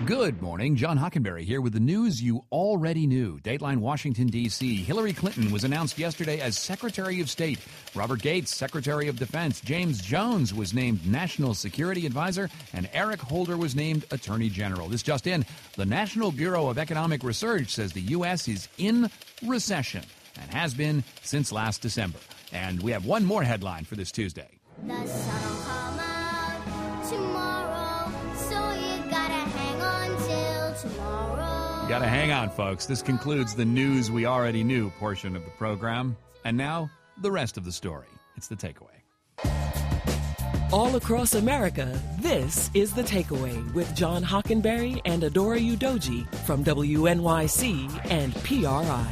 Good morning. John Hockenberry here with the news you already knew. Dateline Washington, D.C. Hillary Clinton was announced yesterday as Secretary of State. Robert Gates, Secretary of Defense. James Jones was named National Security Advisor. And Eric Holder was named Attorney General. This just in. The National Bureau of Economic Research says the U.S. is in recession and has been since last December. And we have one more headline for this Tuesday. The sun'll come out tomorrow, so you gotta hang on till tomorrow. Gotta hang on, folks. This concludes the news we already knew portion of the program. And now, the rest of the story. It's The Takeaway. All across America, this is The Takeaway with John Hockenberry and Adora Udoji from WNYC and PRI.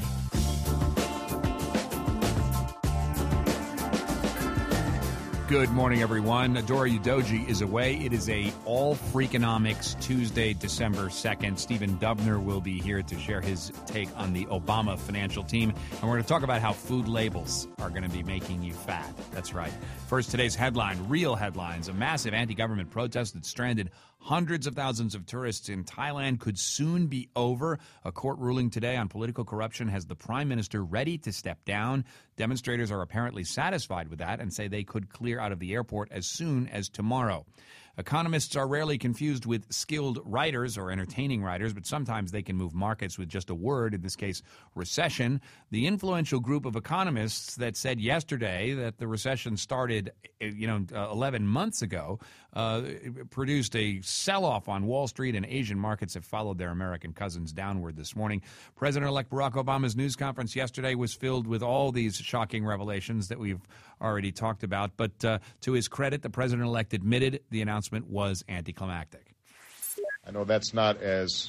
Good morning, everyone. Adora Udoji is away. It is a all-freakonomics Tuesday, December 2nd. Stephen Dubner will be here to share his take on the Obama financial team. And we're going to talk about how food labels are going to be making you fat. That's right. First, today's headline, real headlines. A massive anti-government protest that stranded hundreds of thousands of tourists in Thailand could soon be over. A court ruling today on political corruption has the prime minister ready to step down. Demonstrators are apparently satisfied with that and say they could clear out of the airport as soon as tomorrow. Economists are rarely confused with skilled writers or entertaining writers, but sometimes they can move markets with just a word, in this case, recession. The influential group of economists that said yesterday that the recession started, 11 months ago, produced a sell-off on Wall Street, and Asian markets have followed their American cousins downward this morning. President-elect Barack Obama's news conference yesterday was filled with all these shocking revelations that we've already talked about, but to his credit, the president-elect admitted the announcement was anticlimactic. I know that's not as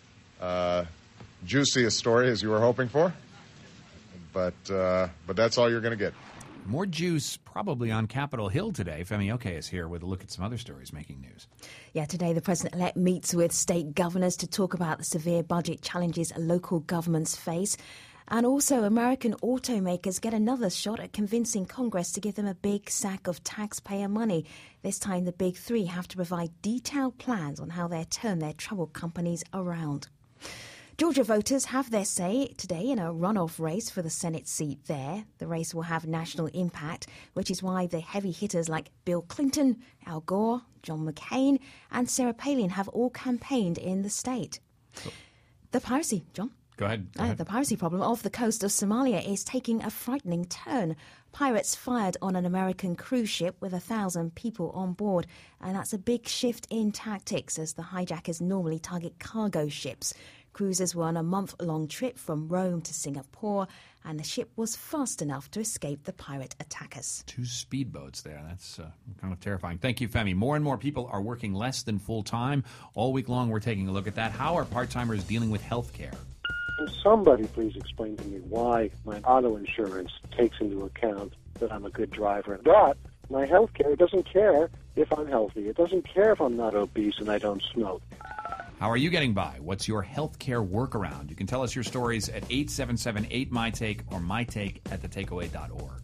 juicy a story as you were hoping for, but that's all you're going to get. More juice probably on Capitol Hill today. Femi Oke is here with a look at some other stories making news. Yeah, today the president-elect meets with state governors to talk about the severe budget challenges local governments face. And also, American automakers get another shot at convincing Congress to give them a big sack of taxpayer money. This time, the big three have to provide detailed plans on how they'll turn their troubled companies around. Georgia voters have their say today in a runoff race for the Senate seat there. The race will have national impact, which is why the heavy hitters like Bill Clinton, Al Gore, John McCain, and Sarah Palin have all campaigned in the state. The piracy, John. Go ahead. The piracy problem off the coast of Somalia is taking a frightening turn. Pirates fired on an American cruise ship with 1,000 people on board, and that's a big shift in tactics as the hijackers normally target cargo ships. Cruisers were on a month-long trip from Rome to Singapore, and the ship was fast enough to escape the pirate attackers. 2 speedboats there. That's kind of terrifying. Thank you, Femi. More and more people are working less than full-time. All week long, we're taking a look at that. How are part-timers dealing with health care? Can somebody please explain to me why my auto insurance takes into account that I'm a good driver? But my health care doesn't care if I'm healthy. It doesn't care if I'm not obese and I don't smoke. How are you getting by? What's your health care workaround? You can tell us your stories at 877-8MyTake or mytake@thetakeaway.org.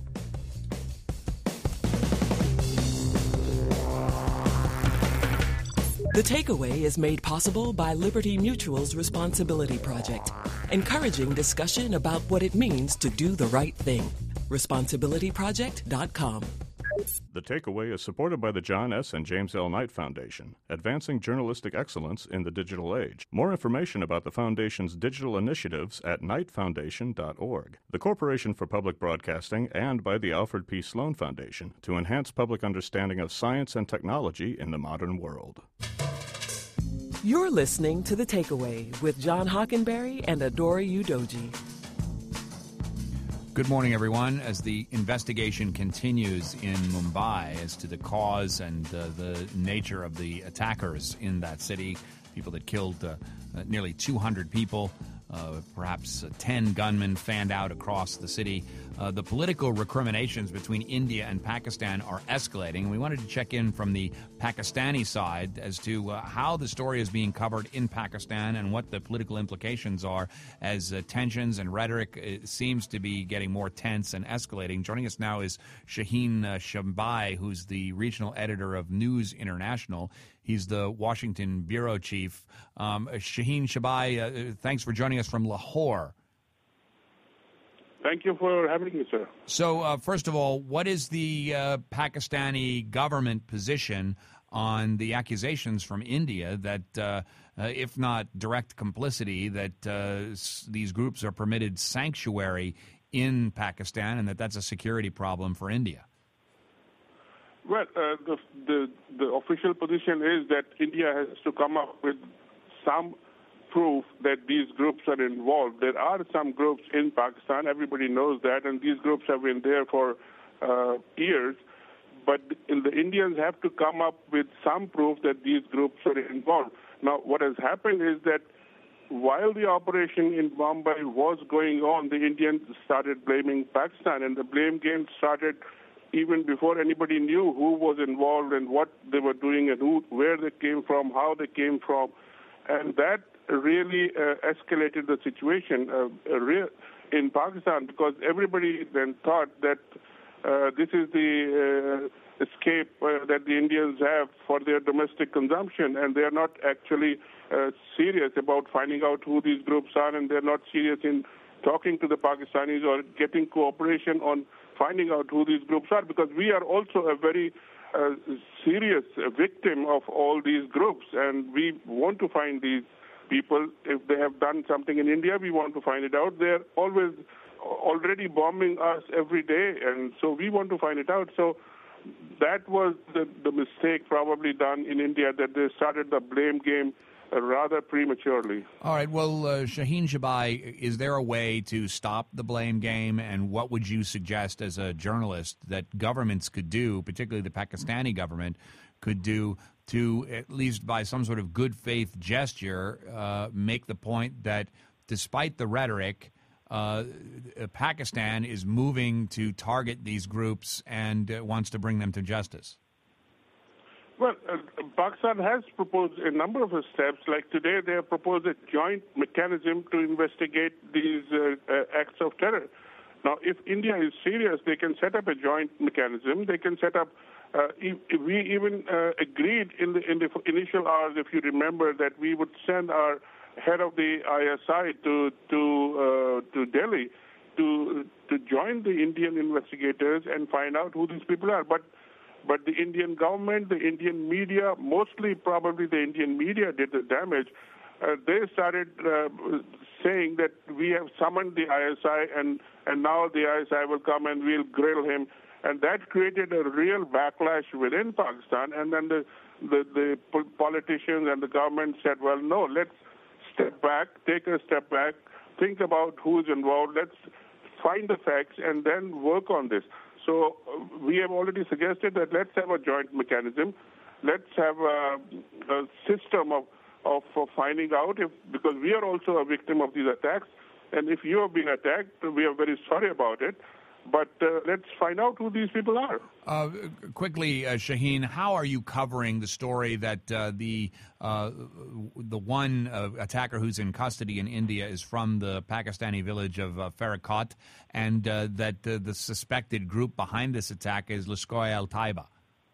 The Takeaway is made possible by Liberty Mutual's Responsibility Project, encouraging discussion about what it means to do the right thing. ResponsibilityProject.com. The Takeaway is supported by the John S. and James L. Knight Foundation, advancing journalistic excellence in the digital age. More information about the Foundation's digital initiatives at knightfoundation.org. The Corporation for Public Broadcasting, and by the Alfred P. Sloan Foundation to enhance public understanding of science and technology in the modern world. You're listening to The Takeaway with John Hockenberry and Adora Udoji. Good morning, everyone. As the investigation continues in Mumbai as to the cause and the nature of the attackers in that city, people that killed nearly 200 people, perhaps 10 gunmen fanned out across the city. The political recriminations between India and Pakistan are escalating. We wanted to check in from the Pakistani side as to how the story is being covered in Pakistan and what the political implications are as tensions and rhetoric seems to be getting more tense and escalating. Joining us now is Shaheen Shabai, who's the regional editor of News International. He's the Washington bureau chief. Shaheen Shabai, thanks for joining us from Lahore. Thank you for having me, sir. So, first of all, what is the Pakistani government position on the accusations from India that, if not direct complicity, that these groups are permitted sanctuary in Pakistan and that that's a security problem for India? Well, the official position is that India has to come up with some proof that these groups are involved. There are some groups in Pakistan, everybody knows that, and these groups have been there for years. But the Indians have to come up with some proof that these groups are involved. Now, what has happened is that while the operation in Bombay was going on, the Indians started blaming Pakistan, and the blame game started even before anybody knew who was involved and what they were doing and where they came from, how they came from. And that really escalated the situation in Pakistan, because everybody then thought that this is the escape that the Indians have for their domestic consumption, and they are not actually serious about finding out who these groups are, and they're not serious in talking to the Pakistanis or getting cooperation on finding out who these groups are, because we are also a very serious victim of all these groups, and we want to find these people. If they have done something in India, we want to find it out. They're already bombing us every day, and so we want to find it out. So that was the mistake probably done in India, that they started the blame game rather prematurely. All right. Well, Shaheen Shabai, is there a way to stop the blame game? And what would you suggest as a journalist that governments could do, particularly the Pakistani government, could do to, at least by some sort of good faith gesture, make the point that despite the rhetoric, Pakistan is moving to target these groups and wants to bring them to justice? Well, Pakistan has proposed a number of steps. Like today, they have proposed a joint mechanism to investigate these acts of terror. Now, if India is serious, they can set up a joint mechanism. They can set up. We even agreed in the initial hours, if you remember, that we would send our head of the ISI to Delhi to join the Indian investigators and find out who these people are. But the Indian government, the Indian media, mostly probably the Indian media did the damage. They started saying that we have summoned the ISI and now the ISI will come and we'll grill him. And that created a real backlash within Pakistan. And then the politicians and the government said, well, no, let's step back, take a step back, think about who's involved, let's find the facts and then work on this. So we have already suggested that let's have a joint mechanism. Let's have a system of finding out, because we are also a victim of these attacks. And if you have been attacked, we are very sorry about it. But let's find out who these people are. Quickly, Shaheen, how are you covering the story that the one attacker who's in custody in India is from the Pakistani village of Farakot, and that the suspected group behind this attack is Lashkar-e-Taiba?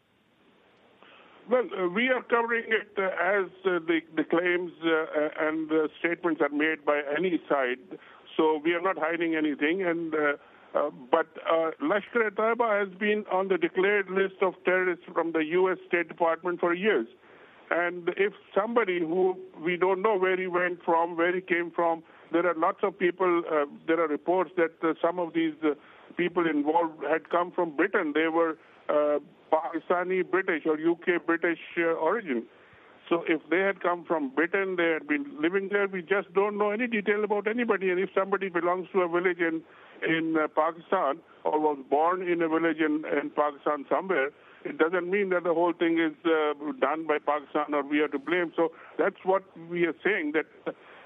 Well, we are covering it as the claims and the statements are made by any side. So we are not hiding anything. And But Lashkar-e-Taiba has been on the declared list of terrorists from the U.S. State Department for years. And if somebody who we don't know where he went from, where he came from, there are lots of people, there are reports that some of these people involved had come from Britain. They were Pakistani British or UK British origin. So if they had come from Britain, they had been living there, we just don't know any detail about anybody. And if somebody belongs to a village in Pakistan or was born in a village in Pakistan somewhere, it doesn't mean that the whole thing is done by Pakistan or we are to blame. So that's what we are saying, that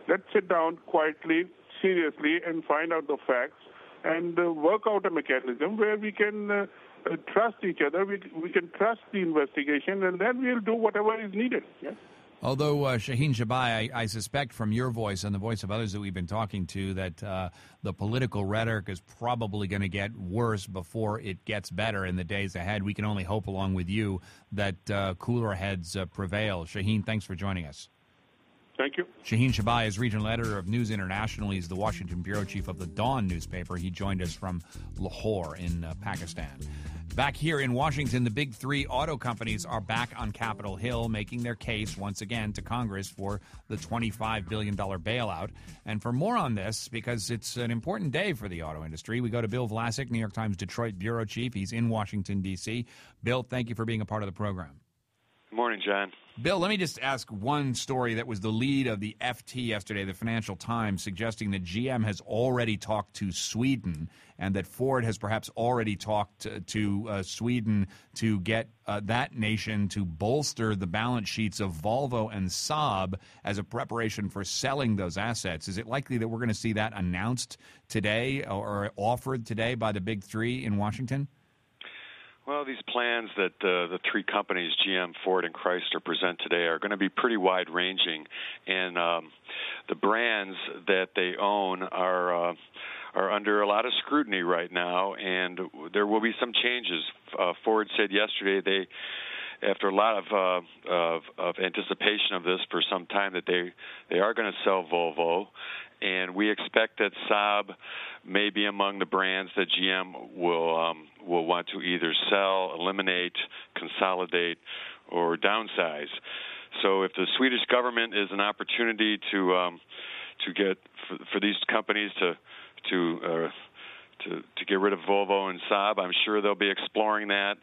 let's sit down quietly, seriously, and find out the facts and work out a mechanism where we can trust each other, we can trust the investigation, and then we'll do whatever is needed. Yeah? Although, Shaheen Shabai, I suspect from your voice and the voice of others that we've been talking to that the political rhetoric is probably going to get worse before it gets better in the days ahead. We can only hope, along with you, that cooler heads prevail. Shaheen, thanks for joining us. Thank you. Shaheen Shabai is regional editor of News International. He's the Washington bureau chief of the Dawn newspaper. He joined us from Lahore in Pakistan. Back here in Washington, the big three auto companies are back on Capitol Hill making their case once again to Congress for the $25 billion bailout. And for more on this, because it's an important day for the auto industry, we go to Bill Vlasic, New York Times Detroit bureau chief. He's in Washington, D.C. Bill, thank you for being a part of the program. Good morning, John. Bill, let me just ask one story that was the lead of the FT yesterday, the Financial Times, suggesting that GM has already talked to Sweden and that Ford has perhaps already talked to Sweden to get that nation to bolster the balance sheets of Volvo and Saab as a preparation for selling those assets. Is it likely that we're going to see that announced today or offered today by the big three in Washington? Well, these plans that the three companies, GM, Ford, and Chrysler, present today are going to be pretty wide-ranging, and the brands that they own are under a lot of scrutiny right now, and there will be some changes. Ford said yesterday after a lot of anticipation of this for some time, that they are going to sell Volvo, and we expect that Saab may be among the brands that GM will want to either sell, eliminate, consolidate, or downsize. So if the Swedish government is an opportunity to get for these companies to get rid of Volvo and Saab, I'm sure they'll be exploring that.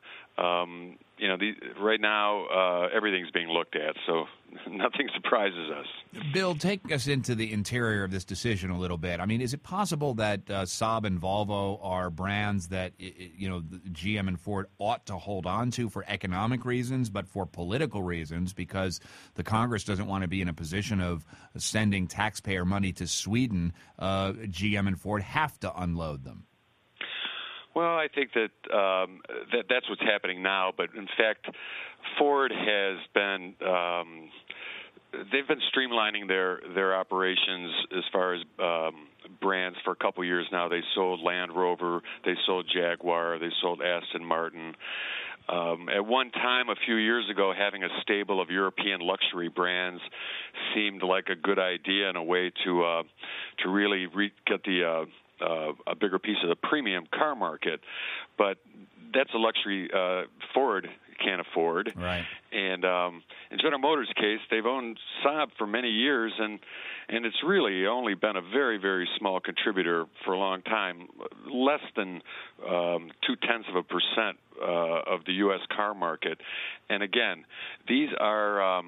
Right now, everything's being looked at, so nothing surprises us. Bill, take us into the interior of this decision a little bit. I mean, is it possible that Saab and Volvo are brands that, GM and Ford ought to hold on to for economic reasons, but for political reasons, because the Congress doesn't want to be in a position of sending taxpayer money to Sweden, GM and Ford have to unload them? Well, I think that that's what's happening now. But in fact, Ford has been they've been streamlining their operations as far as brands for a couple years now. They sold Land Rover, they sold Jaguar, they sold Aston Martin. At one time, a few years ago, having a stable of European luxury brands seemed like a good idea and a way to really get a bigger piece of the premium car market, but that's a luxury Ford can't afford. Right. And in General Motors' case, they've owned Saab for many years, and it's really only been a very, very small contributor for a long time, less than 0.2% of the U.S. car market. And again, these are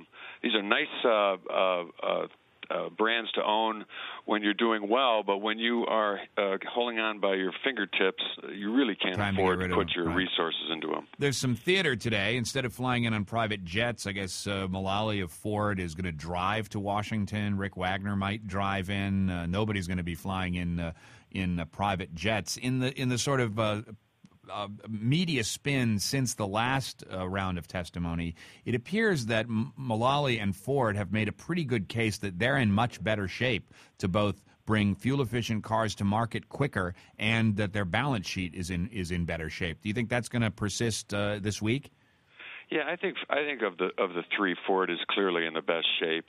nice brands to own when you're doing well, but when you are holding on by your fingertips, you really can't afford to put your resources into them. There's some theater today. Instead of flying in on private jets, I guess Mullally of Ford is going to drive to Washington. Rick Wagner might drive in. Nobody's going to be flying in private jets. In the sort of media spin since the last round of testimony, it appears that Mullally and Ford have made a pretty good case that they're in much better shape to both bring fuel-efficient cars to market quicker and that their balance sheet is in better shape. Do you think that's going to persist this week? Yeah, I think of the three, Ford is clearly in the best shape.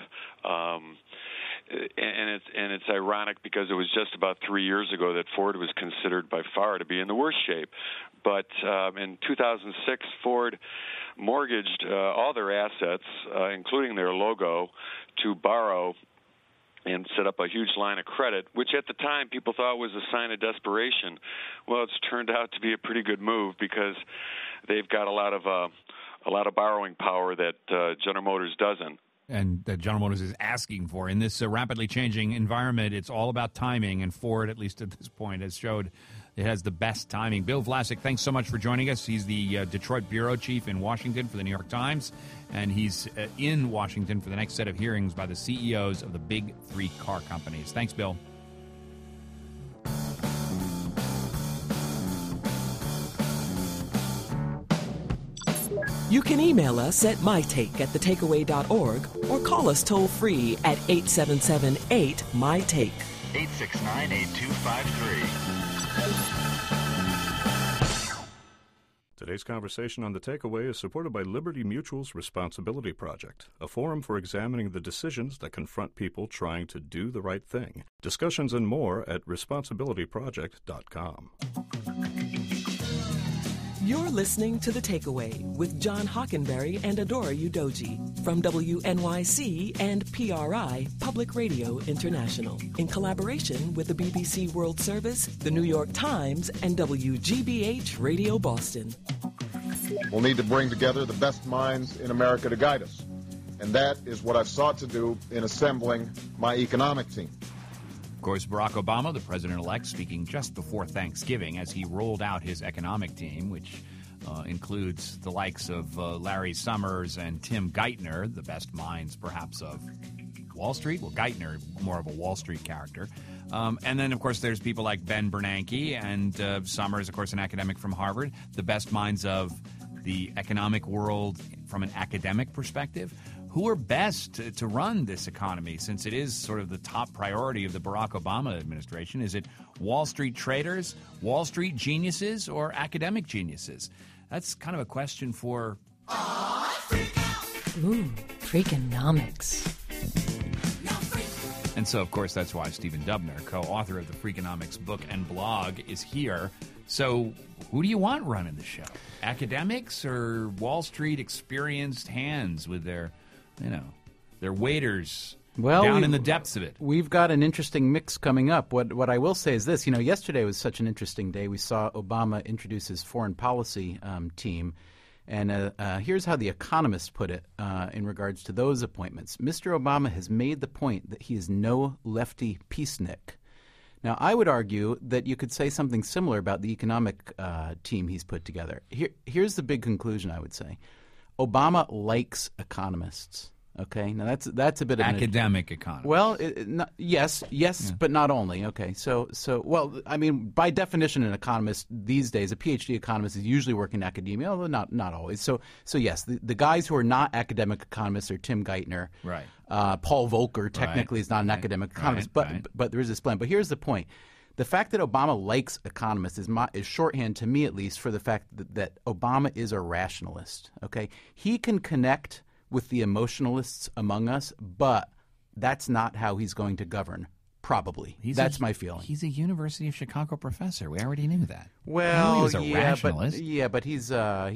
And it's ironic because it was just about 3 years ago that Ford was considered by far to be in the worst shape. But in 2006, Ford mortgaged all their assets, including their logo, to borrow and set up a huge line of credit, which at the time people thought was a sign of desperation. Well, it's turned out to be a pretty good move because they've got a lot of borrowing power that General Motors doesn't. And that General Motors is asking for. In this rapidly changing environment, it's all about timing, and Ford, at least at this point, has showed It has the best timing. Bill Vlasic, thanks so much for joining us. He's the Detroit bureau chief in Washington for the New York Times, and he's in Washington for the next set of hearings by the CEOs of the big three car companies. Thanks, Bill. You can email us at mytake@thetakeaway.org or call us toll-free at 877-8-MY-TAKE. 869-8253. Today's conversation on The Takeaway is supported by Liberty Mutual's Responsibility Project, a forum for examining the decisions that confront people trying to do the right thing. Discussions and more at responsibilityproject.com. You're listening to The Takeaway with John Hockenberry and Adora Udoji from WNYC and PRI, Public Radio International, in collaboration with the BBC World Service, the New York Times, and WGBH Radio Boston. We'll need to bring together the best minds in America to guide us. And that is what I've sought to do in assembling my economic team. Of course, Barack Obama, the president-elect, speaking just before Thanksgiving as he rolled out his economic team, which includes the likes of Larry Summers and Tim Geithner, the best minds perhaps of Wall Street. Well, Geithner, more of a Wall Street character. And then, of course, there's people like Ben Bernanke and Summers, of course, an academic from Harvard, the best minds of the economic world from an academic perspective. Who are best to run this economy, since it is sort of the top priority of the Barack Obama administration? Is it Wall Street traders, Wall Street geniuses, or academic geniuses? That's kind of a question for... Ooh, Freakonomics. And so, of course, that's why Stephen Dubner, co-author of the Freakonomics book and blog, is here. So who do you want running the show? Academics or Wall Street experienced hands with their... they're waders down in the depths of it. We've got an interesting mix coming up. What I will say is this. Yesterday was such an interesting day. We saw Obama introduce his foreign policy team. And here's how The Economist put it in regards to those appointments. Mr. Obama has made the point that he is no lefty peacenik. Now, I would argue that you could say something similar about the economic team he's put together. Here's the big conclusion, I would say. Obama likes economists. Okay, now that's a bit of academic economist. Well, yes, yeah. But not only. Okay, so well, I mean, by definition, an economist these days, a PhD economist, is usually working in academia, although not always. So yes, the guys who are not academic economists are Tim Geithner, right? Paul Volcker technically is not an academic economist, but there is this blend. But here's the point. The fact that Obama likes economists is shorthand, to me at least, for the fact that Obama is a rationalist. Okay, he can connect with the emotionalists among us, but that's not how he's going to govern, probably. That's my feeling. He's a University of Chicago professor. We already knew that. Well, he was a rationalist. But he's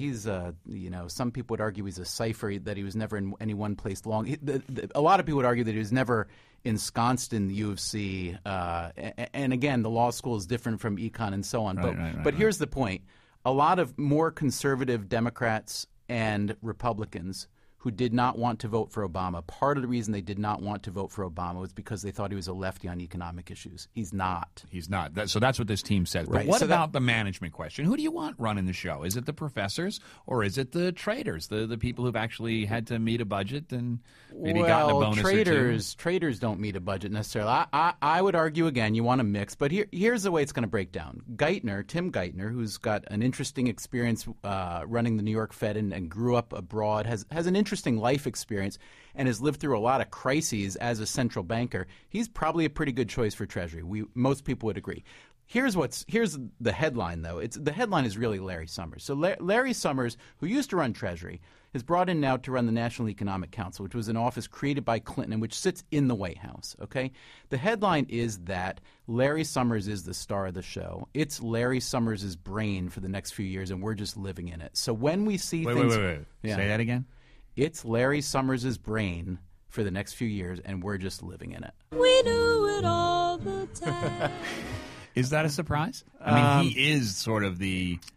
some people would argue he's a cipher, that he was never in any one place long. A lot of people would argue that he was never ensconced in the U of C. And again, the law school is different from econ and so on. But here's the point. A lot of more conservative Democrats and Republicans who did not want to vote for Obama, part of the reason they did not want to vote for Obama was because they thought he was a lefty on economic issues. He's not. He's not. So that's what this team says. But what about the management question? Who do you want running the show? Is it the professors or is it the traders, the people who've actually had to meet a budget and maybe gotten a bonus or two? Traders don't meet a budget necessarily. I would argue, again, you want a mix. But here's the way it's going to break down. Tim Geithner, who's got an interesting experience running the New York Fed and grew up abroad, has an interesting life experience and has lived through a lot of crises as a central banker. He's probably a pretty good choice for Treasury. Most people would agree. Here's the headline, though. The headline is really Larry Summers. So Larry Summers, who used to run Treasury, is brought in now to run the National Economic Council, which was an office created by Clinton and which sits in the White House. Okay, the headline is that Larry Summers is the star of the show. It's Larry Summers' brain for the next few years, and we're just living in it. So when we see wait. Yeah. Say that again. It's Larry Summers' brain for the next few years, and we're just living in it. We do it all the time. Is that a surprise? I mean, he is sort of the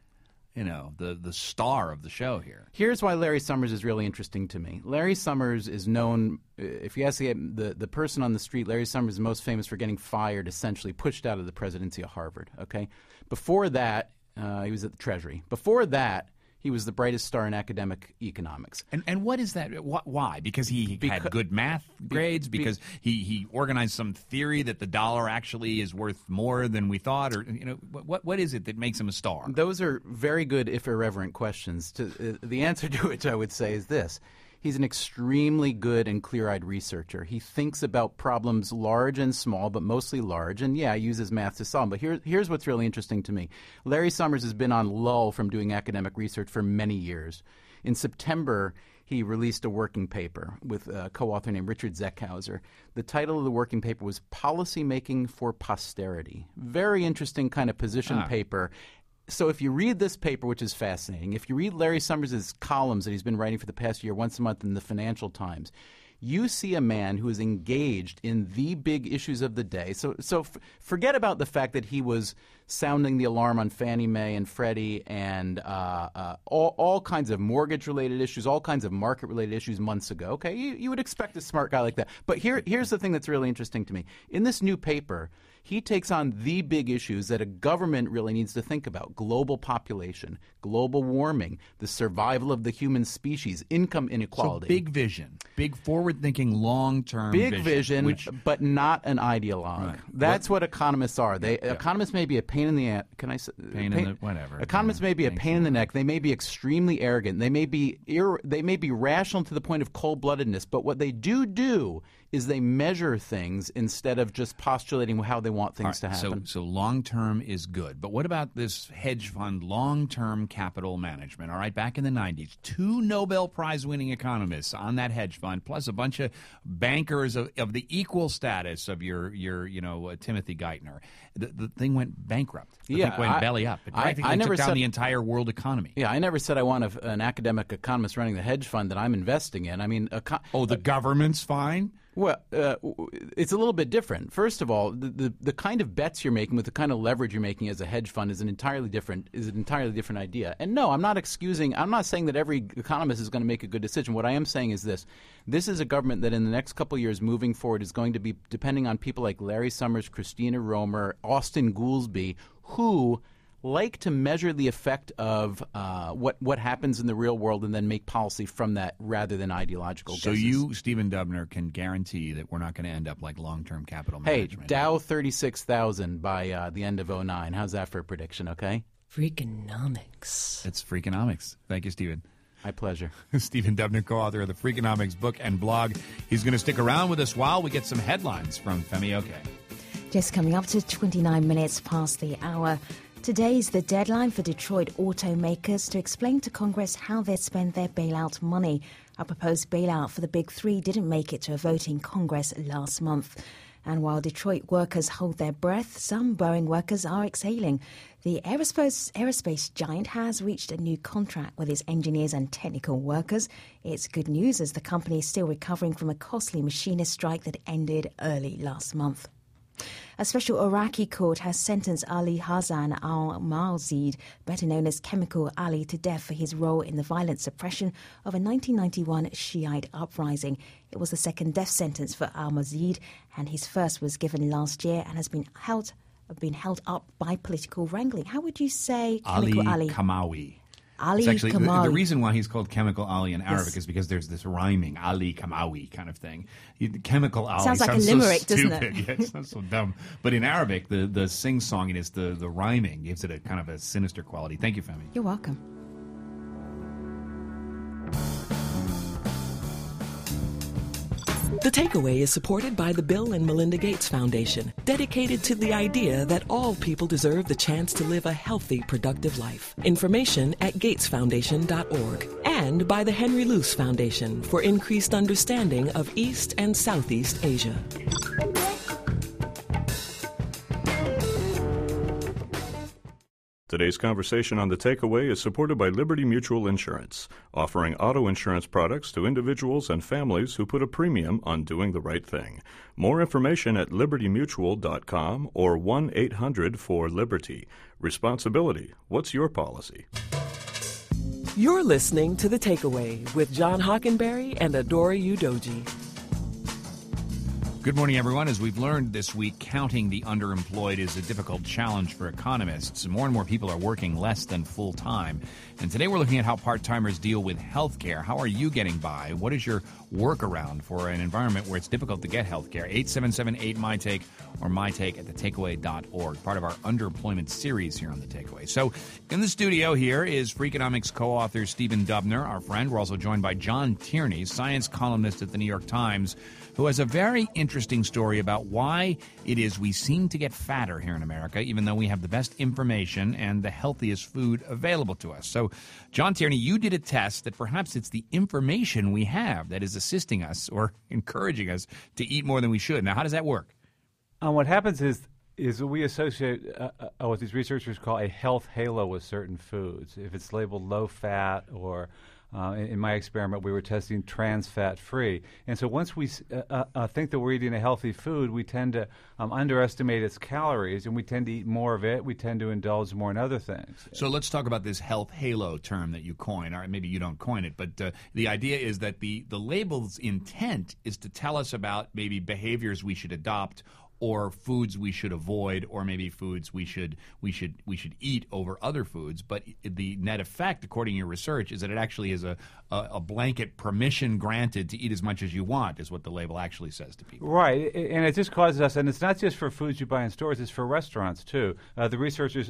the star of the show here. Here's why Larry Summers is really interesting to me. Larry Summers is known, if you ask the person on the street, Larry Summers is most famous for getting fired, essentially pushed out of the presidency of Harvard. Okay, before that, he was at the Treasury. Before that, he was the brightest star in academic economics. And what is that? Why? Because he had good math grades? Because he organized some theory that the dollar actually is worth more than we thought? Or what is it that makes him a star? Those are very good, if irreverent, questions. The answer to which I would say is this. He's an extremely good and clear-eyed researcher. He thinks about problems large and small, but mostly large, and uses math to solve them. But here's what's really interesting to me. Larry Summers has been on lull from doing academic research for many years. In September, he released a working paper with a co-author named Richard Zeckhauser. The title of the working paper was Policy Making for Posterity. Very interesting kind of position paper. So if you read this paper, which is fascinating, if you read Larry Summers' columns that he's been writing for the past year once a month in the Financial Times, you see a man who is engaged in the big issues of the day. So forget about the fact that he was sounding the alarm on Fannie Mae and Freddie and all kinds of mortgage-related issues, all kinds of market-related issues months ago. Okay, you would expect a smart guy like that. But here's the thing that's really interesting to me. In this new paper, he takes on the big issues that a government really needs to think about: global population, global warming, the survival of the human species, income inequality. So big vision, big forward-thinking, long-term big vision, but not an ideologue. Right. That's what economists are. Economists may be a pain in the ass. Can I say whatever? Economists may be a pain in the neck. They may be extremely arrogant. They may be rational to the point of cold-bloodedness. But what they do is they measure things instead of just postulating how they want things to happen. So long-term is good. But what about this hedge fund, long-term capital management? All right, back in the 90s, 2 Nobel Prize-winning economists on that hedge fund, plus a bunch of bankers of the equal status of your Timothy Geithner. The thing went bankrupt. The thing went belly up. It practically took down the entire world economy. Yeah, I never said I want an academic economist running the hedge fund that I'm investing in. I mean, the government's fine? Well, it's a little bit different. First of all, the kind of bets you're making with the kind of leverage you're making as a hedge fund is an entirely different idea. And no, I'm not saying that every economist is going to make a good decision. What I am saying is this. This is a government that in the next couple of years moving forward is going to be depending on people like Larry Summers, Christina Romer, Austin Goolsbee, who like to measure the effect of what happens in the real world and then make policy from that rather than ideological guesses. So you, Stephen Dubner, can guarantee that we're not going to end up like long-term capital management. Hey, Dow 36,000 by the end of 2009. How's that for a prediction, okay? Freakonomics. It's Freakonomics. Thank you, Stephen. My pleasure. Stephen Dubner, co-author of the Freakonomics book and blog. He's going to stick around with us while we get some headlines from Femi Oke. Just coming up to 29 minutes past the hour. Today is the deadline for Detroit automakers to explain to Congress how they spend their bailout money. A proposed bailout for the Big Three didn't make it to a vote in Congress last month. And while Detroit workers hold their breath, some Boeing workers are exhaling. The aerospace giant has reached a new contract with its engineers and technical workers. It's good news as the company is still recovering from a costly machinist strike that ended early last month. A special Iraqi court has sentenced Ali Hassan al-Malzid, better known as Chemical Ali, to death for his role in the violent suppression of a 1991 Shiite uprising. It was the second death sentence for al-Malzid, and his first was given last year and has been held up by political wrangling. How would you say Chemical Ali? Kamawi. Ali it's actually Kamawi. The reason why he's called Chemical Ali in Arabic is because there's this rhyming Ali Kamawi kind of thing. Chemical Ali sounds like a limerick, so doesn't it? Yeah, it sounds so dumb. But in Arabic, the sing-songiness, the rhyming gives it a kind of a sinister quality. Thank you, Femi. You're welcome. The Takeaway is supported by the Bill and Melinda Gates Foundation, dedicated to the idea that all people deserve the chance to live a healthy, productive life. Information at gatesfoundation.org. And by the Henry Luce Foundation for increased understanding of East and Southeast Asia. Today's conversation on The Takeaway is supported by Liberty Mutual Insurance, offering auto insurance products to individuals and families who put a premium on doing the right thing. More information at libertymutual.com or 1-800-4-LIBERTY. Responsibility. What's your policy? You're listening to The Takeaway with John Hockenberry and Adora Udoji. Good morning, everyone. As we've learned this week, counting the underemployed is a difficult challenge for economists. More and more people are working less than full time. And today we're looking at how part-timers deal with health care. How are you getting by? What is your workaround for an environment where it's difficult to get health care? 877-8MyTake or mytake at thetakeaway.org, part of our underemployment series here on The Takeaway. So in the studio here is Freakonomics co-author Stephen Dubner, our friend. We're also joined by John Tierney, science columnist at the New York Times, who has a very interesting story about why it is we seem to get fatter here in America, even though we have the best information and the healthiest food available to us. So, John Tierney, you did a test that perhaps it's the information we have that is assisting us or encouraging us to eat more than we should. Now, how does that work? What happens is we associate what these researchers call a health halo with certain foods. If it's labeled low fat or in my experiment, we were testing trans fat free. And so once we think that we're eating a healthy food, we tend to underestimate its calories, and we tend to eat more of it. We tend to indulge more in other things. So let's talk about this health halo term that you coin. Or maybe you don't coin it, but the idea is that the label's intent is to tell us about maybe behaviors we should adopt, or foods we should avoid, or maybe foods we should eat over other foods. But the net effect, according to your research, is that it actually is a blanket permission granted to eat as much as you want, is what the label actually says to people. Right, and it just causes us, and it's not just for foods you buy in stores, it's for restaurants too. The researchers,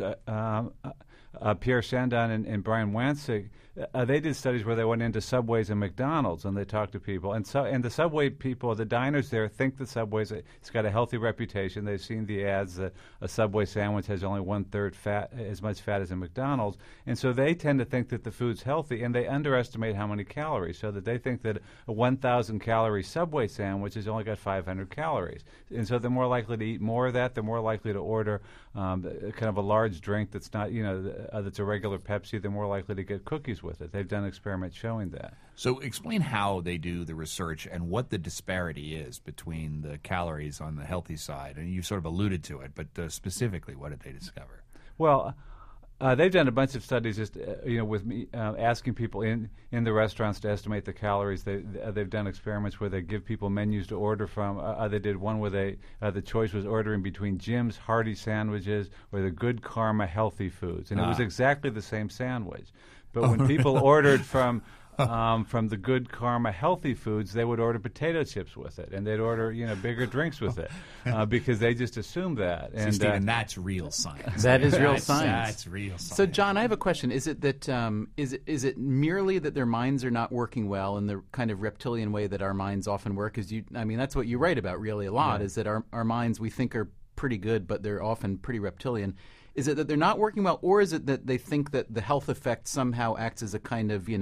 Pierre Chandon and Brian Wansig, they did studies where they went into Subways and McDonald's and they talked to people. And the Subway people, the diners there, think that Subway's it's got a healthy reputation. They've seen the ads that a Subway sandwich has only 1/3 fat, as much fat as a McDonald's. And so they tend to think that the food's healthy, and they underestimate how many calories, so that they think that a 1,000-calorie Subway sandwich has only got 500 calories. And so they're more likely to eat more of that. They're more likely to order kind of a large drink that's not, that's a regular Pepsi. They're more likely to get cookies with it. They've done experiments showing that. So explain how they do the research and what the disparity is between the calories on the healthy side. And you sort of alluded to it, but specifically, what did they discover? Well, they've done a bunch of studies just with me asking people in the restaurants to estimate the calories. They've done experiments where they give people menus to order from. They did one where the choice was ordering between Jim's Hearty sandwiches or the Good Karma healthy foods, and it was exactly the same sandwich. But when people ordered from the Good Karma healthy foods, they would order potato chips with it, and they'd order bigger drinks with it because they just assumed that. And Stephen, that's real science. That is real science. That's real science. So, John, I have a question. Is it that is it merely that their minds are not working well in the kind of reptilian way that our minds often work? That's what you write about really a lot. Yeah. Is that our minds we think are pretty good, but they're often pretty reptilian. Is it that they're not working well, or is it that they think that the health effect somehow acts as a kind of,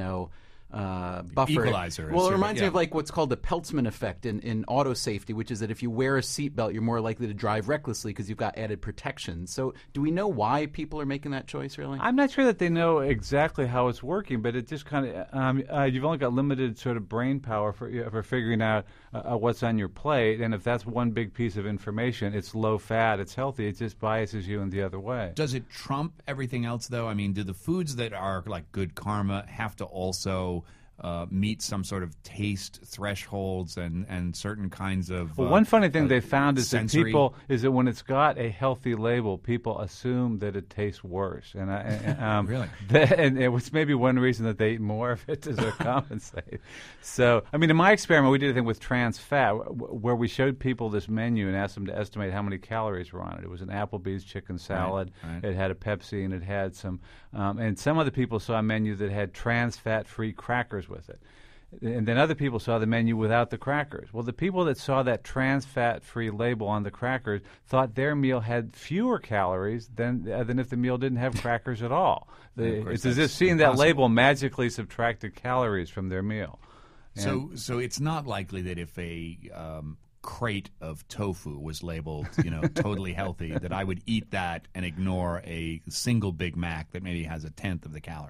buffer? Equalizer. Well, it reminds me of like what's called the Peltzman effect in auto safety, which is that if you wear a seatbelt, you're more likely to drive recklessly because you've got added protection. So do we know why people are making that choice, really? I'm not sure that they know exactly how it's working, but it just kind of you've only got limited sort of brain power for figuring out what's on your plate, and if that's one big piece of information, it's low fat, it's healthy, it just biases you in the other way. Does it trump everything else, though? I mean, do the foods that are like Good Karma have to also meet some sort of taste thresholds and certain kinds of well, one funny thing they found is sensory. that when it's got a healthy label, people assume that it tastes worse, and really, and it was maybe one reason that they eat more of it to sort of compensate. So, I mean, in my experiment, we did a thing with trans fat where we showed people this menu and asked them to estimate how many calories were on it. It was an Applebee's chicken salad. Right. It had a Pepsi, and it had some. And some of the people saw a menu that had trans fat-free crackers with it. And then other people saw the menu without the crackers. Well, the people that saw that trans fat-free label on the crackers thought their meal had fewer calories than if the meal didn't have crackers at all. It's as if seeing that label magically subtracted calories from their meal. So it's not likely that if a crate of tofu was labeled, totally healthy, that I would eat that and ignore a single Big Mac that maybe has a tenth of the calories.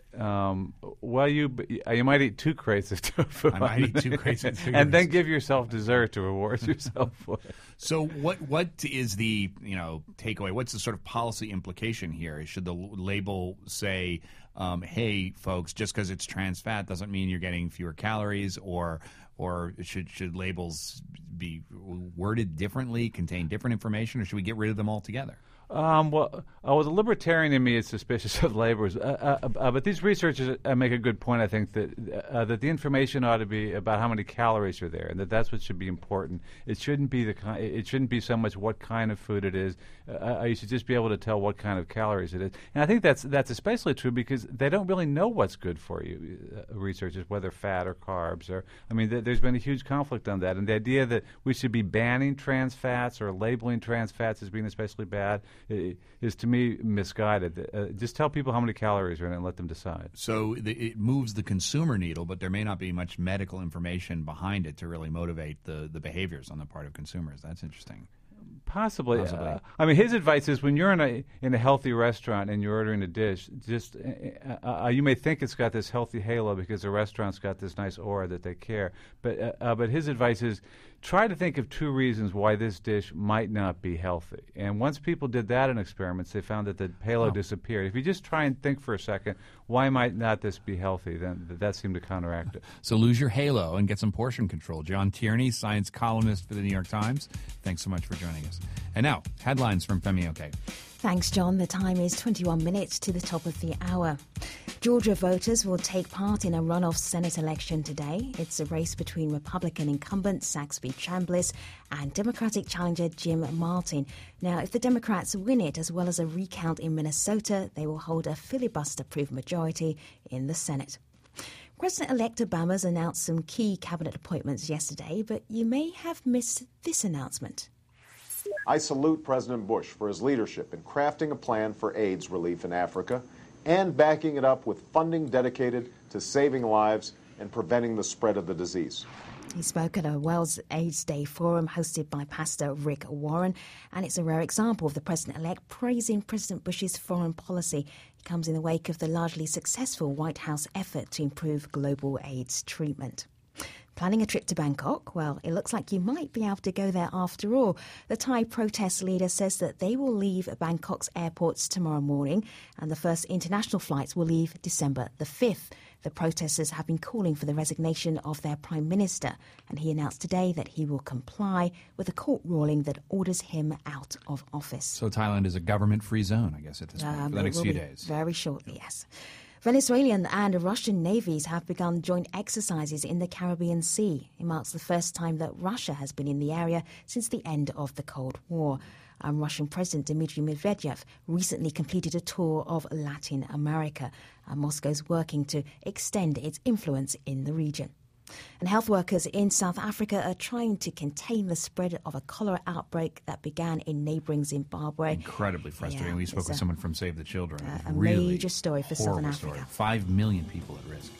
well, you might eat 2 crates of tofu. I might eat 2 crates of tofu. And then give yourself dessert to reward yourself for it. So what is the takeaway? What's the sort of policy implication here? Should the label say, hey, folks, just because it's trans fat doesn't mean you're getting fewer calories, or should labels be worded differently, contain different information, or should we get rid of them altogether? The libertarian in me is suspicious of labels, but these researchers make a good point. I think that the information ought to be about how many calories are there, and that's what should be important. It shouldn't be so much what kind of food it is. You should just be able to tell what kind of calories it is, and I think that's especially true because they don't really know what's good for you. Researchers, whether fat or carbs, there's been a huge conflict on that, and the idea that we should be banning trans fats or labeling trans fats as being especially bad is to me misguided. Just tell people how many calories are in it and let them decide. So it moves the consumer needle, but there may not be much medical information behind it to really motivate the behaviors on the part of consumers. That's interesting. Possibly. His advice is when you're in a healthy restaurant and you're ordering a dish, just you may think it's got this healthy halo because the restaurant's got this nice aura that they care. But his advice is try to think of 2 reasons why this dish might not be healthy. And once people did that in experiments, they found that the halo disappeared. If you just try and think for a second, why might not this be healthy, then that seemed to counteract it. So lose your halo and get some portion control. John Tierney, science columnist for the New York Times, thanks so much for joining us. And now, headlines from Femi Oke. Thanks, John. The time is 21 minutes to the top of the hour. Georgia voters will take part in a runoff Senate election today. It's a race between Republican incumbent Saxby Chambliss and Democratic challenger Jim Martin. Now, if the Democrats win it, as well as a recount in Minnesota, they will hold a filibuster-proof majority in the Senate. President-elect Obama's announced some key cabinet appointments yesterday, but you may have missed this announcement. I salute President Bush for his leadership in crafting a plan for AIDS relief in Africa and backing it up with funding dedicated to saving lives and preventing the spread of the disease. He spoke at a World AIDS Day forum hosted by Pastor Rick Warren, and it's a rare example of the president-elect praising President Bush's foreign policy. It comes in the wake of the largely successful White House effort to improve global AIDS treatment. Planning a trip to Bangkok? Well, it looks like you might be able to go there after all. The Thai protest leader says that they will leave Bangkok's airports tomorrow morning, and the first international flights will leave December the 5th. The protesters have been calling for the resignation of their prime minister, and he announced today that he will comply with a court ruling that orders him out of office. So Thailand is a government-free zone, I guess, at this point, for the next few days. Very shortly, yes. Venezuelan and Russian navies have begun joint exercises in the Caribbean Sea. It marks the first time that Russia has been in the area since the end of the Cold War. Russian President Dmitry Medvedev recently completed a tour of Latin America. Moscow's working to extend its influence in the region. And health workers in South Africa are trying to contain the spread of a cholera outbreak that began in neighbouring Zimbabwe. Incredibly frustrating. We spoke with someone from Save the Children. A really major story for Southern Africa. Story. 5 million people at risk.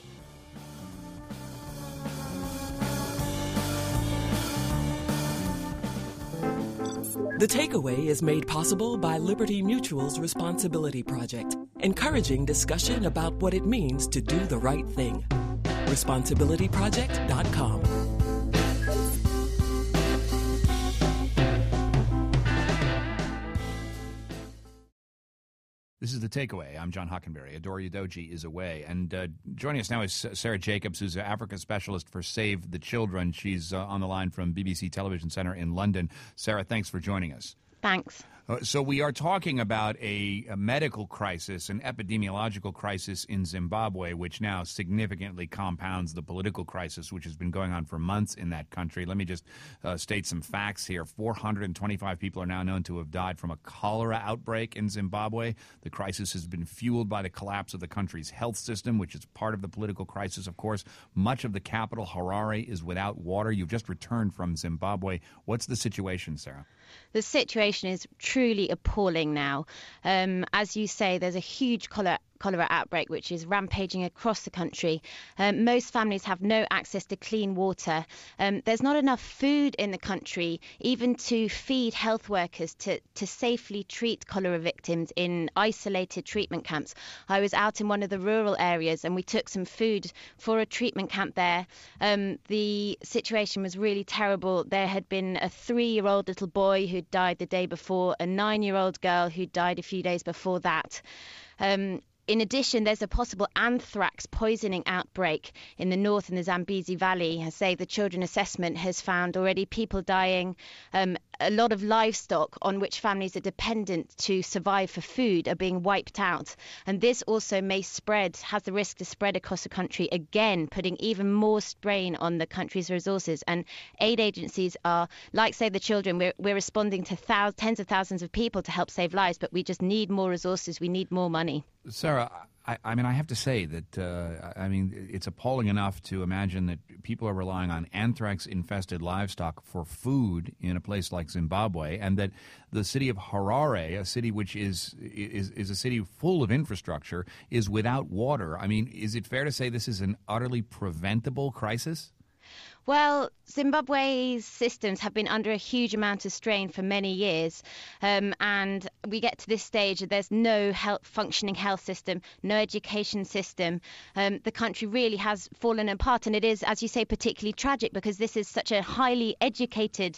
The Takeaway is made possible by Liberty Mutual's Responsibility Project, encouraging discussion about what it means to do the right thing. ResponsibilityProject.com. This is The Takeaway. I'm John Hockenberry. Adora Udoji is away. And joining us now is Sarah Jacobs, who's an Africa specialist for Save the Children. She's on the line from BBC Television Centre in London. Sarah, thanks for joining us. Thanks. So we are talking about a medical crisis, an epidemiological crisis in Zimbabwe, which now significantly compounds the political crisis, which has been going on for months in that country. Let me just state some facts here. 425 people are now known to have died from a cholera outbreak in Zimbabwe. The crisis has been fueled by the collapse of the country's health system, which is part of the political crisis, of course. Much of the capital, Harare, is without water. You've just returned from Zimbabwe. What's the situation, Sarah? The situation is truly appalling now. As you say, there's a huge cholera cholera outbreak, which is rampaging across the country. Most families have no access to clean water. There's not enough food in the country, even to feed health workers to safely treat cholera victims in isolated treatment camps. I was out in one of the rural areas and we took some food for a treatment camp there. The situation was really terrible. There had been a 3-year-old little boy who died the day before, a 9-year-old girl who died a few days before that. In addition, there's a possible anthrax poisoning outbreak in the north in the Zambezi Valley. I say the Children Assessment has found already people dying. A lot of livestock on which families are dependent to survive for food are being wiped out. And this also may spread, has the risk to spread across the country, again, putting even more strain on the country's resources. And aid agencies are, like Save the Children, we're responding to tens of thousands of people to help save lives, but we just need more resources. We need more money. Sarah, I mean, I have to say that, it's appalling enough to imagine that people are relying on anthrax-infested livestock for food in a place like Zimbabwe, and that the city of Harare, a city which is a city full of infrastructure, is without water. I mean, is it fair to say this is an utterly preventable crisis? Well, Zimbabwe's systems have been under a huge amount of strain for many years, and we get to this stage, there's no functioning health system, no education system. The country really has fallen apart, and it is, as you say, particularly tragic because this is such a highly educated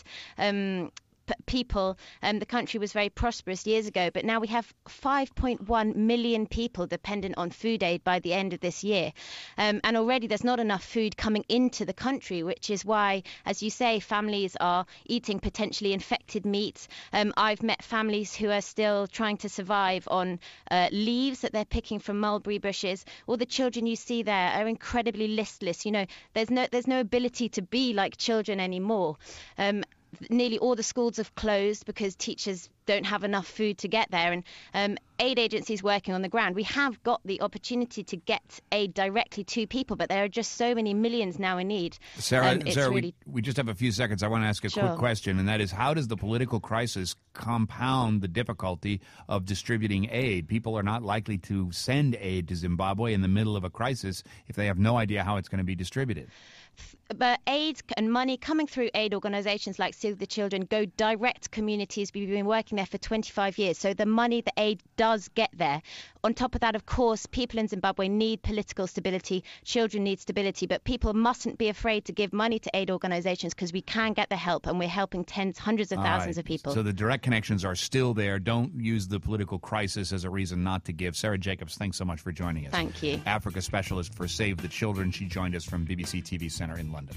people. The country was very prosperous years ago, but now we have 5.1 million people dependent on food aid by the end of this year. And already there's not enough food coming into the country, which is why, as you say, families are eating potentially infected meat. I've met families who are still trying to survive on leaves that they're picking from mulberry bushes. All the children you see there are incredibly listless. You know, there's no ability to be like children anymore. Nearly all the schools have closed because teachers don't have enough food to get there, and aid agencies working on the ground. We have got the opportunity to get aid directly to people, but there are just so many millions now in need. Sarah, we just have a few seconds. I want to ask a quick question, and that is, how does the political crisis compound the difficulty of distributing aid? People are not likely to send aid to Zimbabwe in the middle of a crisis if they have no idea how it's going to be distributed. But aid and money coming through aid organisations like Save the Children go direct to communities. We've been working there for 25 years, so the money, the aid does get there. On top of that, of course, people in Zimbabwe need political stability, children need stability, but people mustn't be afraid to give money to aid organisations because we can get the help, and we're helping hundreds of thousands of people. So the direct connections are still there. Don't use the political crisis as a reason not to give. Sarah Jacobs, thanks so much for joining us. Thank you. Africa specialist for Save the Children. She joined us from BBC TV Centre in London.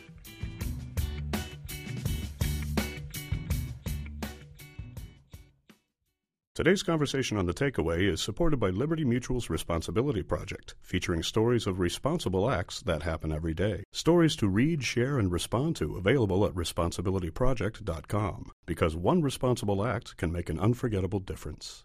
Today's conversation on The Takeaway is supported by Liberty Mutual's Responsibility Project, featuring stories of responsible acts that happen every day. Stories to read, share, and respond to, available at responsibilityproject.com. Because one responsible act can make an unforgettable difference.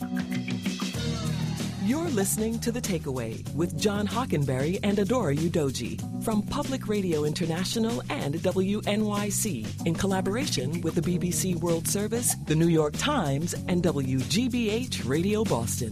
You're listening to The Takeaway with John Hockenberry and Adora Udoji from Public Radio International and WNYC in collaboration with the BBC World Service, the New York Times, and WGBH Radio Boston.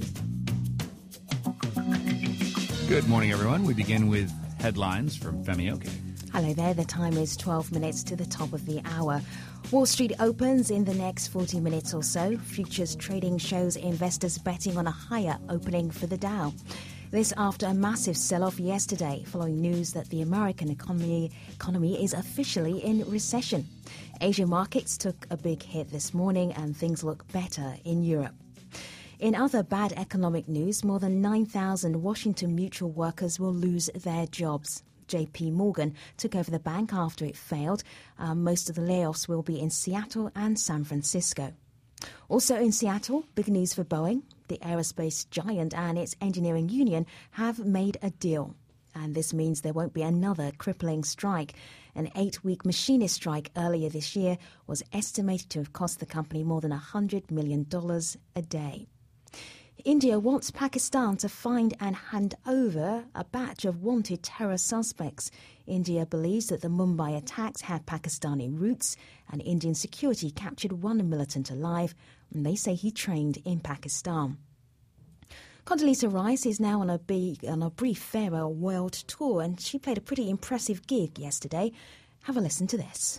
Good morning, everyone. We begin with headlines from Femi Oke. Hello there. The time is 12 minutes to the top of the hour. Wall Street opens in the next 40 minutes or so. Futures trading shows investors betting on a higher opening for the Dow. This after a massive sell-off yesterday following news that the American economy is officially in recession. Asian markets took a big hit this morning and things look better in Europe. In other bad economic news, more than 9,000 Washington Mutual workers will lose their jobs. JP Morgan took over the bank after it failed. Most of the layoffs will be in Seattle and San Francisco. Also in Seattle, big news for Boeing. The aerospace giant and its engineering union have made a deal. And this means there won't be another crippling strike. An 8-week machinist strike earlier this year was estimated to have cost the company more than $100 million a day. India wants Pakistan to find and hand over a batch of wanted terror suspects. India believes that the Mumbai attacks had Pakistani roots, and Indian security captured one militant alive, and they say he trained in Pakistan. Condoleezza Rice is now on a brief farewell world tour, and she played a pretty impressive gig yesterday. Have a listen to this.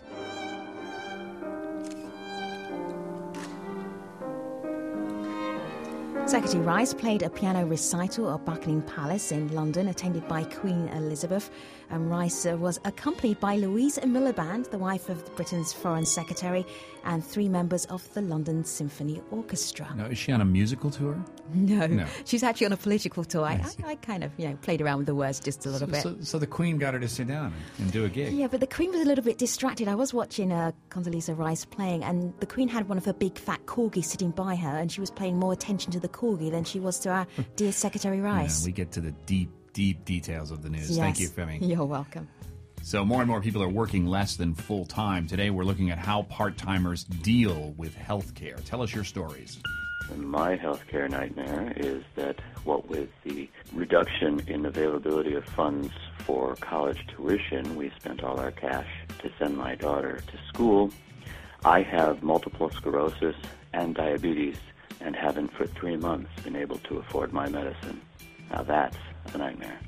Secretary Rice played a piano recital at Buckingham Palace in London, attended by Queen Elizabeth. Rice was accompanied by Louisa Miliband, the wife of Britain's Foreign Secretary, and 3 members of the London Symphony Orchestra. Now, is she on a musical tour? No. She's actually on a political tour. I kind of played around with the words just a little bit. So the Queen got her to sit down and do a gig. Yeah, but the Queen was a little bit distracted. I was watching Condoleezza Rice playing, and the Queen had one of her big fat corgis sitting by her, and she was paying more attention to the corgi than she was to our dear Secretary Rice. Yeah, we get to the deep details of the news. Yes. Thank you, Femi. You're welcome. So more and more people are working less than full-time. Today we're looking at how part-timers deal with health care. Tell us your stories. My healthcare nightmare is that what with the reduction in availability of funds for college tuition, we spent all our cash to send my daughter to school. I have multiple sclerosis and diabetes and haven't for 3 months been able to afford my medicine. Now that's a nightmare.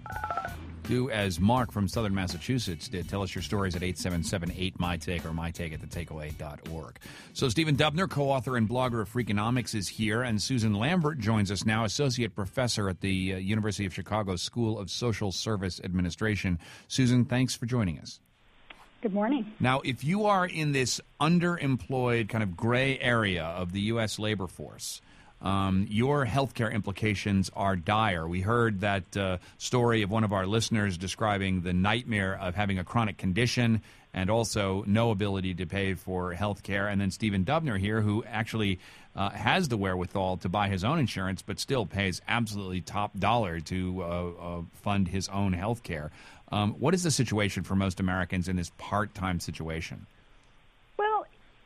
Do as Mark from Southern Massachusetts did. Tell us your stories at 877-8-MyTake or mytake@thetakeaway.org. So Stephen Dubner, co-author and blogger of Freakonomics, is here, and Susan Lambert joins us now, associate professor at the University of Chicago School of Social Service Administration. Susan, thanks for joining us. Good morning. Now, if you are in this underemployed kind of gray area of the U.S. labor force, your healthcare implications are dire. We heard that story of one of our listeners describing the nightmare of having a chronic condition and also no ability to pay for health care. And then Stephen Dubner here, who actually has the wherewithal to buy his own insurance but still pays absolutely top dollar to fund his own health care. What is the situation for most Americans in this part-time situation? Well,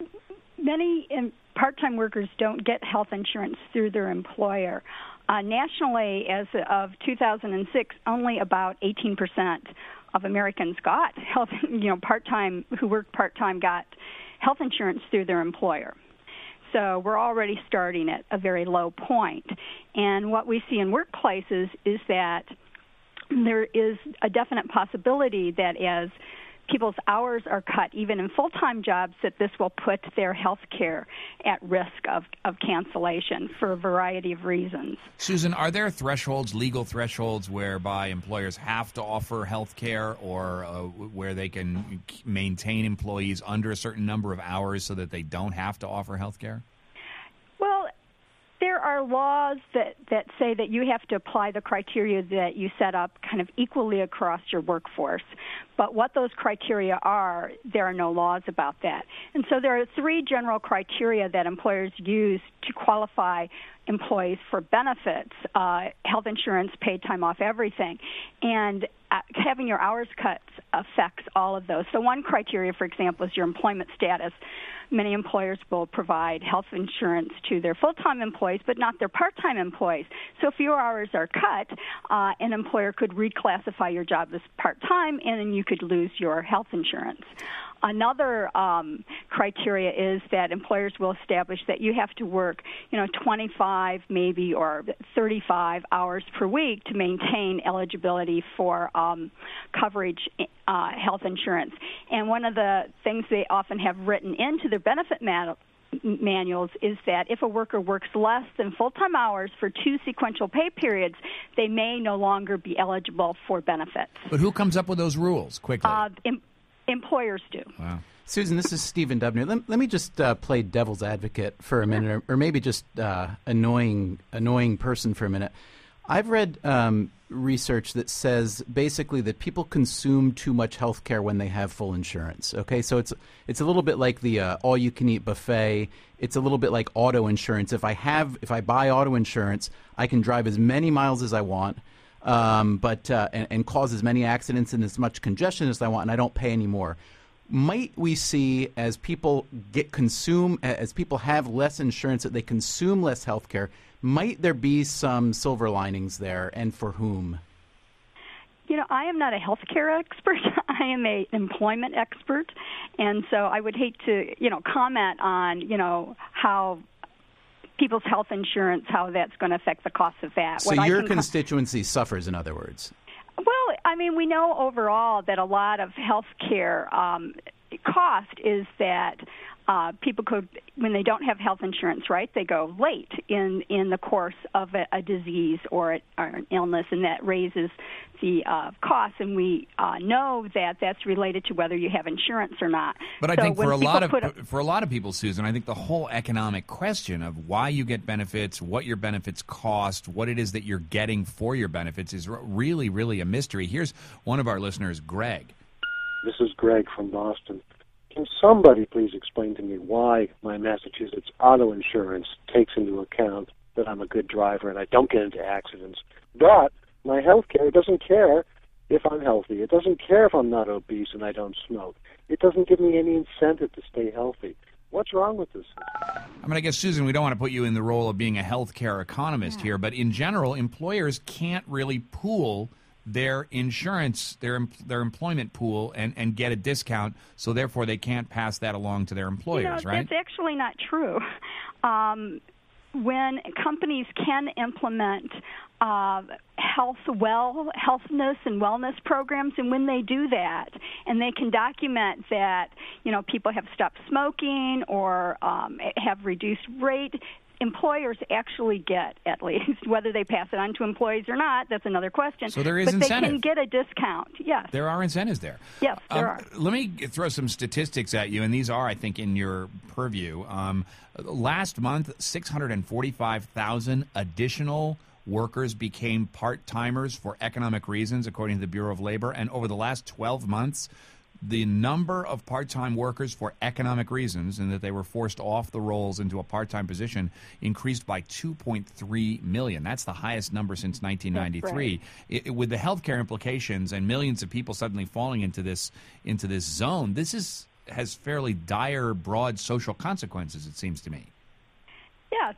many part-time workers don't get health insurance through their employer. Nationally, as of 2006, only about 18% of Americans got health, part-time, who worked part-time got health insurance through their employer. So we're already starting at a very low point. And what we see in workplaces is that there is a definite possibility that as people's hours are cut, even in full-time jobs, that this will put their health care at risk of cancellation for a variety of reasons. Susan, are there thresholds, legal thresholds, whereby employers have to offer health care or where they can maintain employees under a certain number of hours so that they don't have to offer health care? Well, there are laws that say that you have to apply the criteria that you set up kind of equally across your workforce. But what those criteria are, there are no laws about that. And so there are 3 general criteria that employers use to qualify employees for benefits, health insurance, paid time off, everything. And having your hours cut affects all of those. So one criteria, for example, is your employment status. Many employers will provide health insurance to their full-time employees, but not their part-time employees. So if your hours are cut, an employer could reclassify your job as part-time, and then you could lose your health insurance. Another criteria is that employers will establish that you have to work, 25 maybe or 35 hours per week to maintain eligibility for coverage health insurance. And one of the things they often have written into their benefit manuals is that if a worker works less than full-time hours for 2 sequential pay periods, they may no longer be eligible for benefits. But who comes up with those rules quickly? Employers do. Wow. Susan, this is Stephen Dubner. Let me just play devil's advocate for a minute, or maybe just annoying person for a minute. I've read research that says basically that people consume too much health care when they have full insurance. Okay, so it's a little bit like the all-you-can-eat buffet. It's a little bit like auto insurance. If I buy auto insurance, I can drive as many miles as I want. And cause as many accidents and as much congestion as I want, and I don't pay any more. Might we see, as people as people have less insurance, that they consume less health care, might there be some silver linings there, and for whom? I am not a healthcare expert. I am an employment expert, and so I would hate to, comment on, how people's health insurance, how that's going to affect the cost of that. So your constituency suffers, in other words. Well, I mean, we know overall that a lot of health care cost is that people could, when they don't have health insurance, right, they go late in the course of a disease or an illness, and that raises the costs. And we know that that's related to whether you have insurance or not. But I think for a lot of people, Susan, I think the whole economic question of why you get benefits, what your benefits cost, what it is that you're getting for your benefits is really, really a mystery. Here's one of our listeners, Greg. This is Greg from Boston. Can somebody please explain to me why my Massachusetts auto insurance takes into account that I'm a good driver and I don't get into accidents, but my health care doesn't care if I'm healthy. It doesn't care if I'm not obese and I don't smoke. It doesn't give me any incentive to stay healthy. What's wrong with this? I mean, I guess, Susan, we don't want to put you in the role of being a healthcare economist here, but in general, employers can't really pool their insurance, their employment pool, and get a discount, so therefore they can't pass that along to their employers, right? That's actually not true. When companies can implement healthness and wellness programs, and when they do that, and they can document that, people have stopped smoking or have reduced rate, employers actually get, at least, whether they pass it on to employees or not, that's another question. So there is incentive. They can get a discount, yes. There are incentives there. Yes, there are. Let me throw some statistics at you, and these are, I think, in your purview. Last month, 645,000 additional workers became part-timers for economic reasons, according to the Bureau of Labor, and over the last 12 months, the number of part-time workers for economic reasons, and that they were forced off the rolls into a part-time position, increased by 2.3 million. That's the highest number since 1993. Right. With the healthcare implications and millions of people suddenly falling into this zone, this has fairly dire, broad social consequences, it seems to me. Yes,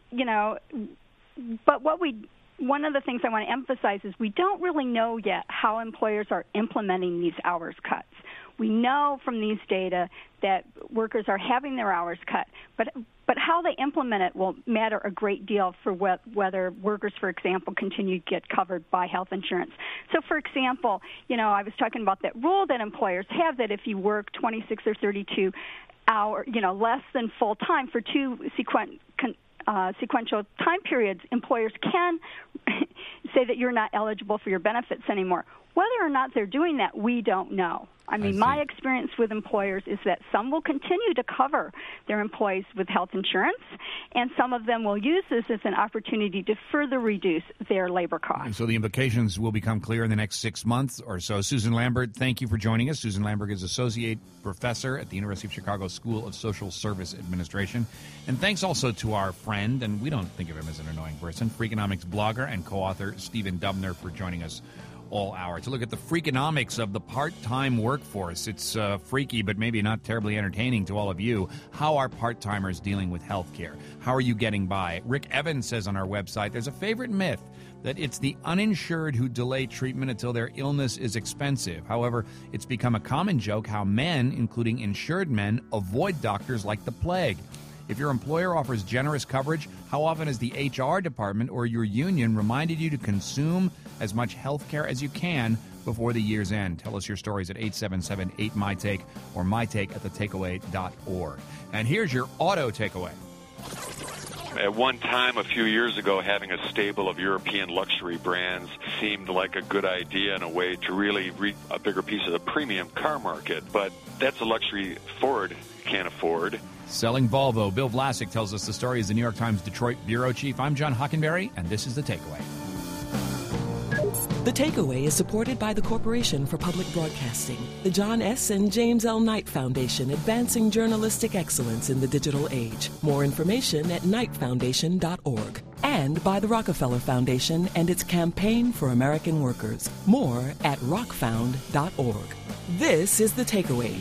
but one of the things I want to emphasize is we don't really know yet how employers are implementing these hours cuts. We know from these data that workers are having their hours cut, but how they implement it will matter a great deal for whether workers, for example, continue to get covered by health insurance. So, for example, I was talking about that rule that employers have that if you work 26 or 32 hours, less than full time for two sequential time periods, employers can say that you're not eligible for your benefits anymore. Whether or not they're doing that, we don't know. I mean, my experience with employers is that some will continue to cover their employees with health insurance, and some of them will use this as an opportunity to further reduce their labor costs. So the implications will become clear in the next 6 months or so. Susan Lambert, thank you for joining us. Susan Lambert is Associate Professor at the University of Chicago School of Social Service Administration. And thanks also to our friend, and we don't think of him as an annoying person, Freakonomics blogger and co-author Stephen Dubner for joining us all hour to look at the freakonomics of the part-time workforce. It's freaky, but maybe not terribly entertaining to all of you. How are part-timers dealing with health care? How are you getting by? Rick Evans says on our website, there's a favorite myth that it's the uninsured who delay treatment until their illness is expensive. However, it's become a common joke how men, including insured men, avoid doctors like the plague. If your employer offers generous coverage, how often has the HR department or your union reminded you to consume as much health care as you can before the year's end? Tell us your stories at 877-8MyTake or mytake@thetakeaway.org. And here's your auto takeaway. At one time, a few years ago, having a stable of European luxury brands seemed like a good idea in a way to really reap a bigger piece of the premium car market. But that's a luxury Ford can't afford. Selling Volvo, Bill Vlasic tells us the story as the New York Times Detroit bureau chief. I'm John Hockenberry, and this is The Takeaway. The Takeaway is supported by the Corporation for Public Broadcasting, the John S. and James L. Knight Foundation, advancing journalistic excellence in the digital age. More information at knightfoundation.org. And by the Rockefeller Foundation and its Campaign for American Workers. More at rockfound.org. This is The Takeaway.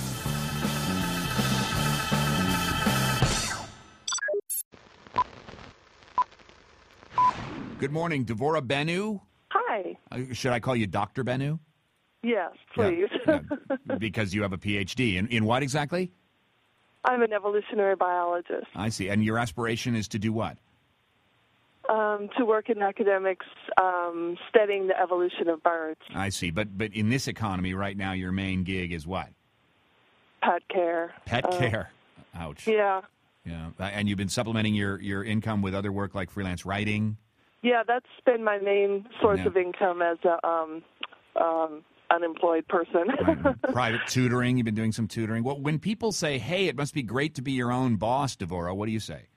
Good morning, Devora Benu. Hi. Should I call you Dr. Benu? Yes, please. Yeah, because you have a PhD. In what exactly? I'm an evolutionary biologist. I see. And your aspiration is to do what? To work in academics, studying the evolution of birds. I see. But in this economy right now, your main gig is what? Pet care. Pet care. Ouch. Yeah. Yeah. And you've been supplementing your income with other work like freelance writing? Yeah, that's been my main source of income as a unemployed person. Right. Private tutoring. You've been doing some tutoring. Well, when people say, hey, it must be great to be your own boss, Devora, what do you say?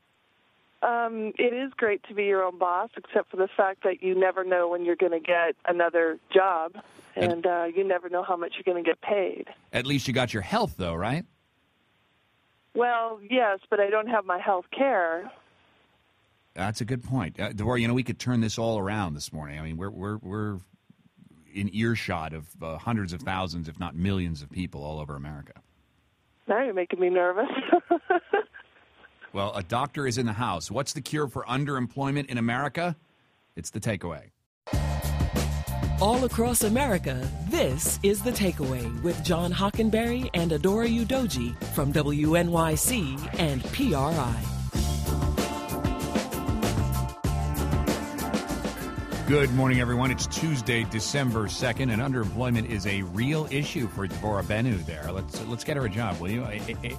It is great to be your own boss, except for the fact that you never know when you're going to get another job, and you never know how much you're going to get paid. At least you got your health, though, right? Well, yes, but I don't have my health care. That's a good point. Devora, we could turn this all around this morning. I mean, we're in earshot of hundreds of thousands, if not millions of people all over America. Now you're making me nervous. Well, a doctor is in the house. What's the cure for underemployment in America? It's The Takeaway. All across America, this is The Takeaway with John Hockenberry and Adora Udoji from WNYC and PRI. Good morning, everyone. It's Tuesday, December 2nd, and underemployment is a real issue for Devora Bennu there. Let's get her a job, will you?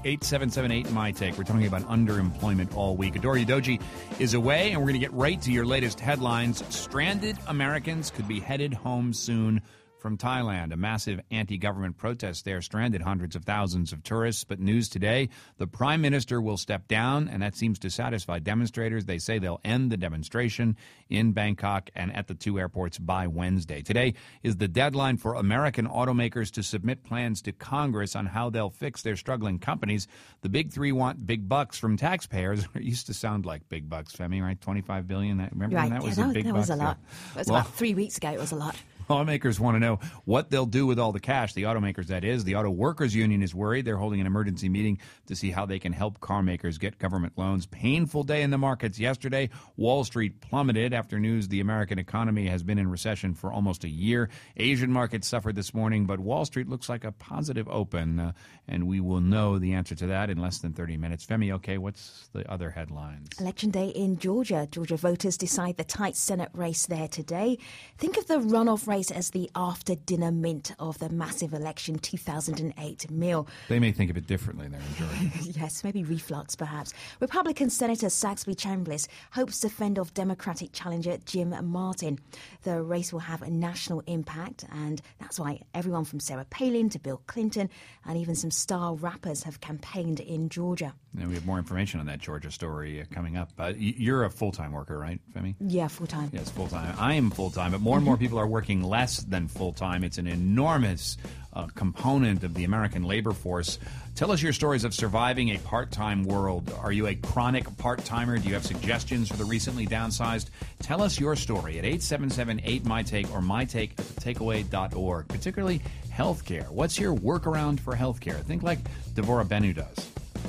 8778 My Take. We're talking about underemployment all week. Adora Udoji is away, and we're going to get right to your latest headlines. Stranded Americans could be headed home soon from Thailand. A massive anti-government protest there stranded hundreds of thousands of tourists. But news today, the Prime Minister will step down, and that seems to satisfy demonstrators. They say they'll end the demonstration in Bangkok and at the two airports by Wednesday. Today is the deadline for American automakers to submit plans to Congress on how they'll fix their struggling companies. The big three want big bucks from taxpayers. It used to sound like big bucks, Femi, right? $25 billion. Remember when that was a big bucks? That was a lot. It was about 3 weeks ago. It was a lot. Lawmakers want to know what they'll do with all the cash. The automakers, that is. The Auto Workers Union is worried. They're holding an emergency meeting to see how they can help car makers get government loans. Painful day in the markets yesterday. Wall Street plummeted after news the American economy has been in recession for almost a year. Asian markets suffered this morning, but Wall Street looks like a positive open, and we will know the answer to that in less than 30 minutes. Femi, okay, what's the other headlines? Election day in Georgia. Georgia voters decide the tight Senate race there today. Think of the runoff race as the after-dinner mint of the massive election 2008 meal. They may think of it differently there in Georgia. Yes, maybe reflux, perhaps. Republican Senator Saxby Chambliss hopes to fend off Democratic challenger Jim Martin. The race will have a national impact, and that's why everyone from Sarah Palin to Bill Clinton and even some star rappers have campaigned in Georgia. Now we have more information on that Georgia story coming up. You're a full-time worker, right, Femi? Yeah, full-time. Yes, full-time. I am full-time, but more and more people are working less than full-time. It's an enormous component of the American labor force. Tell us your stories of surviving a part-time world. Are you a chronic part-timer? Do you have suggestions for the recently downsized? Tell us your story at 877-8MyTake or mytake@thetakeaway.org, particularly healthcare. What's your workaround for healthcare? Think like Devora Bennu does.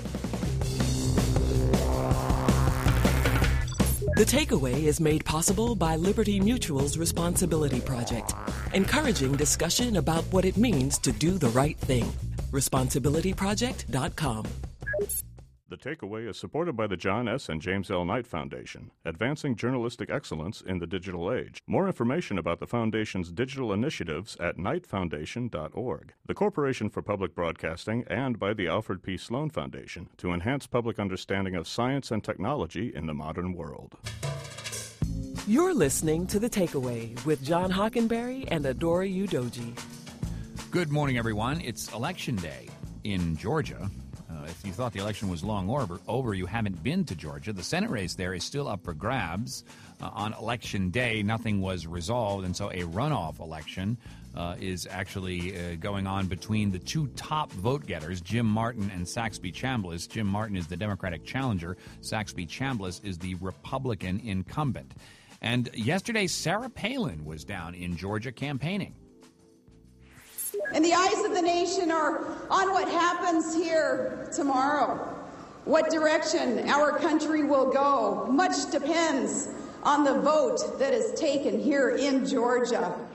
The Takeaway is made possible by Liberty Mutual's Responsibility Project, encouraging discussion about what it means to do the right thing. ResponsibilityProject.com. The Takeaway is supported by the John S. and James L. Knight Foundation, advancing journalistic excellence in the digital age. More information about the Foundation's digital initiatives at knightfoundation.org. The Corporation for Public Broadcasting, and by the Alfred P. Sloan Foundation to enhance public understanding of science and technology in the modern world. You're listening to The Takeaway with John Hockenberry and Adora Udoji. Good morning, everyone. It's Election Day in Georgia. If you thought the election was long over, you haven't been to Georgia. The Senate race there is still up for grabs. On Election Day, nothing was resolved, and so a runoff election is actually going on between the two top vote-getters, Jim Martin and Saxby Chambliss. Jim Martin is the Democratic challenger. Saxby Chambliss is the Republican incumbent. And yesterday, Sarah Palin was down in Georgia campaigning. And the eyes of the nation are on what happens here tomorrow. What direction our country will go. Much depends on the vote that is taken here in Georgia.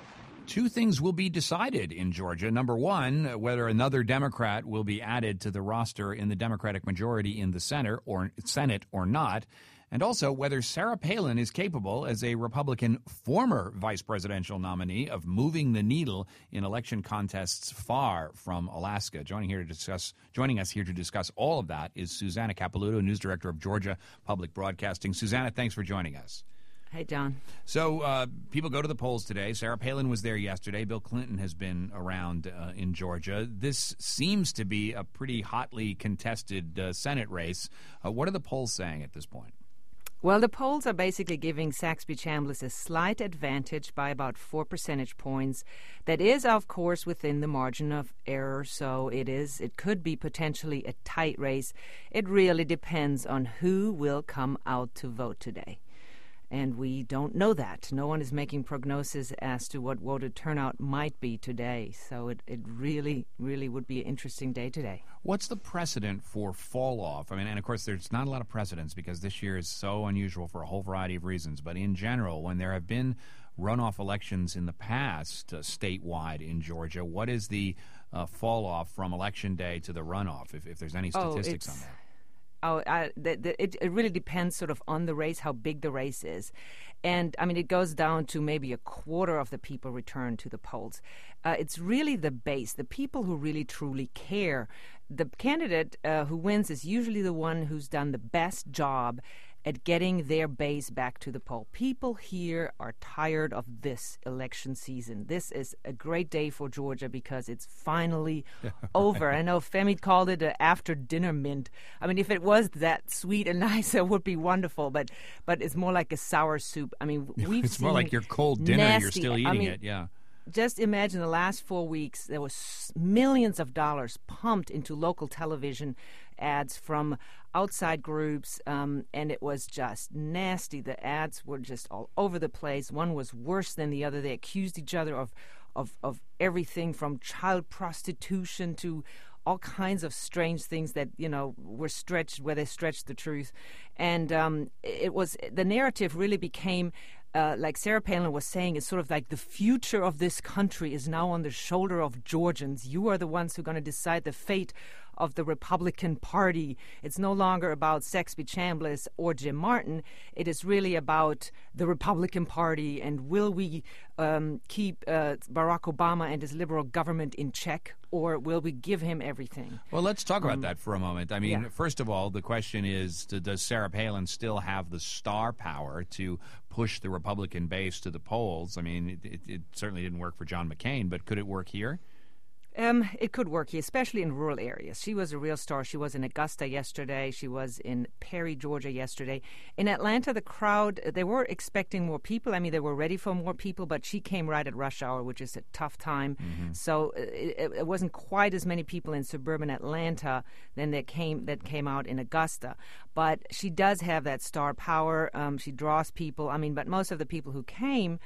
Two things will be decided in Georgia. Number one, whether another Democrat will be added to the roster in the Democratic majority in the Senate or not. And also whether Sarah Palin is capable, as a Republican former vice presidential nominee, of moving the needle in election contests far from Alaska. Joining us here to discuss all of that is Susanna Capelouto, news director of Georgia Public Broadcasting. Susanna, thanks for joining us. Hey, John. So people go to the polls today. Sarah Palin was there yesterday. Bill Clinton has been around in Georgia. This seems to be a pretty hotly contested Senate race. What are the polls saying at this point? Well, the polls are basically giving Saxby Chambliss a slight advantage by about 4 percentage points. That is, of course, within the margin of error, so it could be potentially a tight race. It really depends on who will come out to vote today. And we don't know that. No one is making prognosis as to what voter turnout might be today. So it really, really would be an interesting day today. What's the precedent for fall off? I mean, and of course, there's not a lot of precedents because this year is so unusual for a whole variety of reasons. But in general, when there have been runoff elections in the past statewide in Georgia, what is the fall off from Election Day to the runoff, if there's any statistics on that? It really depends sort of on the race, how big the race is. And, I mean, it goes down to maybe a quarter of the people return to the polls. It's really the base, the people who really truly care. The candidate who wins is usually the one who's done the best job at getting their base back to the poll. People here are tired of this election season. This is a great day for Georgia because it's finally over. I know Femi called it an after-dinner mint. I mean, if it was that sweet and nice, it would be wonderful, but it's more like a sour soup. I mean, it's more like your cold dinner. Nasty. You're still eating it, yeah. Just imagine the last 4 weeks, there was millions of dollars pumped into local television ads from outside groups, and it was just nasty. The ads were just all over the place. One was worse than the other. They accused each other of everything from child prostitution to all kinds of strange things that, were stretched, where they stretched the truth. And the narrative really became, like Sarah Palin was saying, is sort of like the future of this country is now on the shoulder of Georgians. You are the ones who are going to decide the fate of the Republican Party. It's no longer about Saxby Chambliss or Jim Martin. It is really about the Republican Party, and will we keep Barack Obama and his liberal government in check, or will we give him everything? Well, let's talk about that for a moment. I mean, First of all, the question is, does Sarah Palin still have the star power to push the Republican base to the polls? I mean, it certainly didn't work for John McCain, but could it work here? It could work here, especially in rural areas. She was a real star. She was in Augusta yesterday. She was in Perry, Georgia yesterday. In Atlanta, the crowd, they were expecting more people. I mean, they were ready for more people, but she came right at rush hour, which is a tough time. Mm-hmm. So it wasn't quite as many people in suburban Atlanta than that came out in Augusta. But she does have that star power. She draws people. I mean, but most of the people who came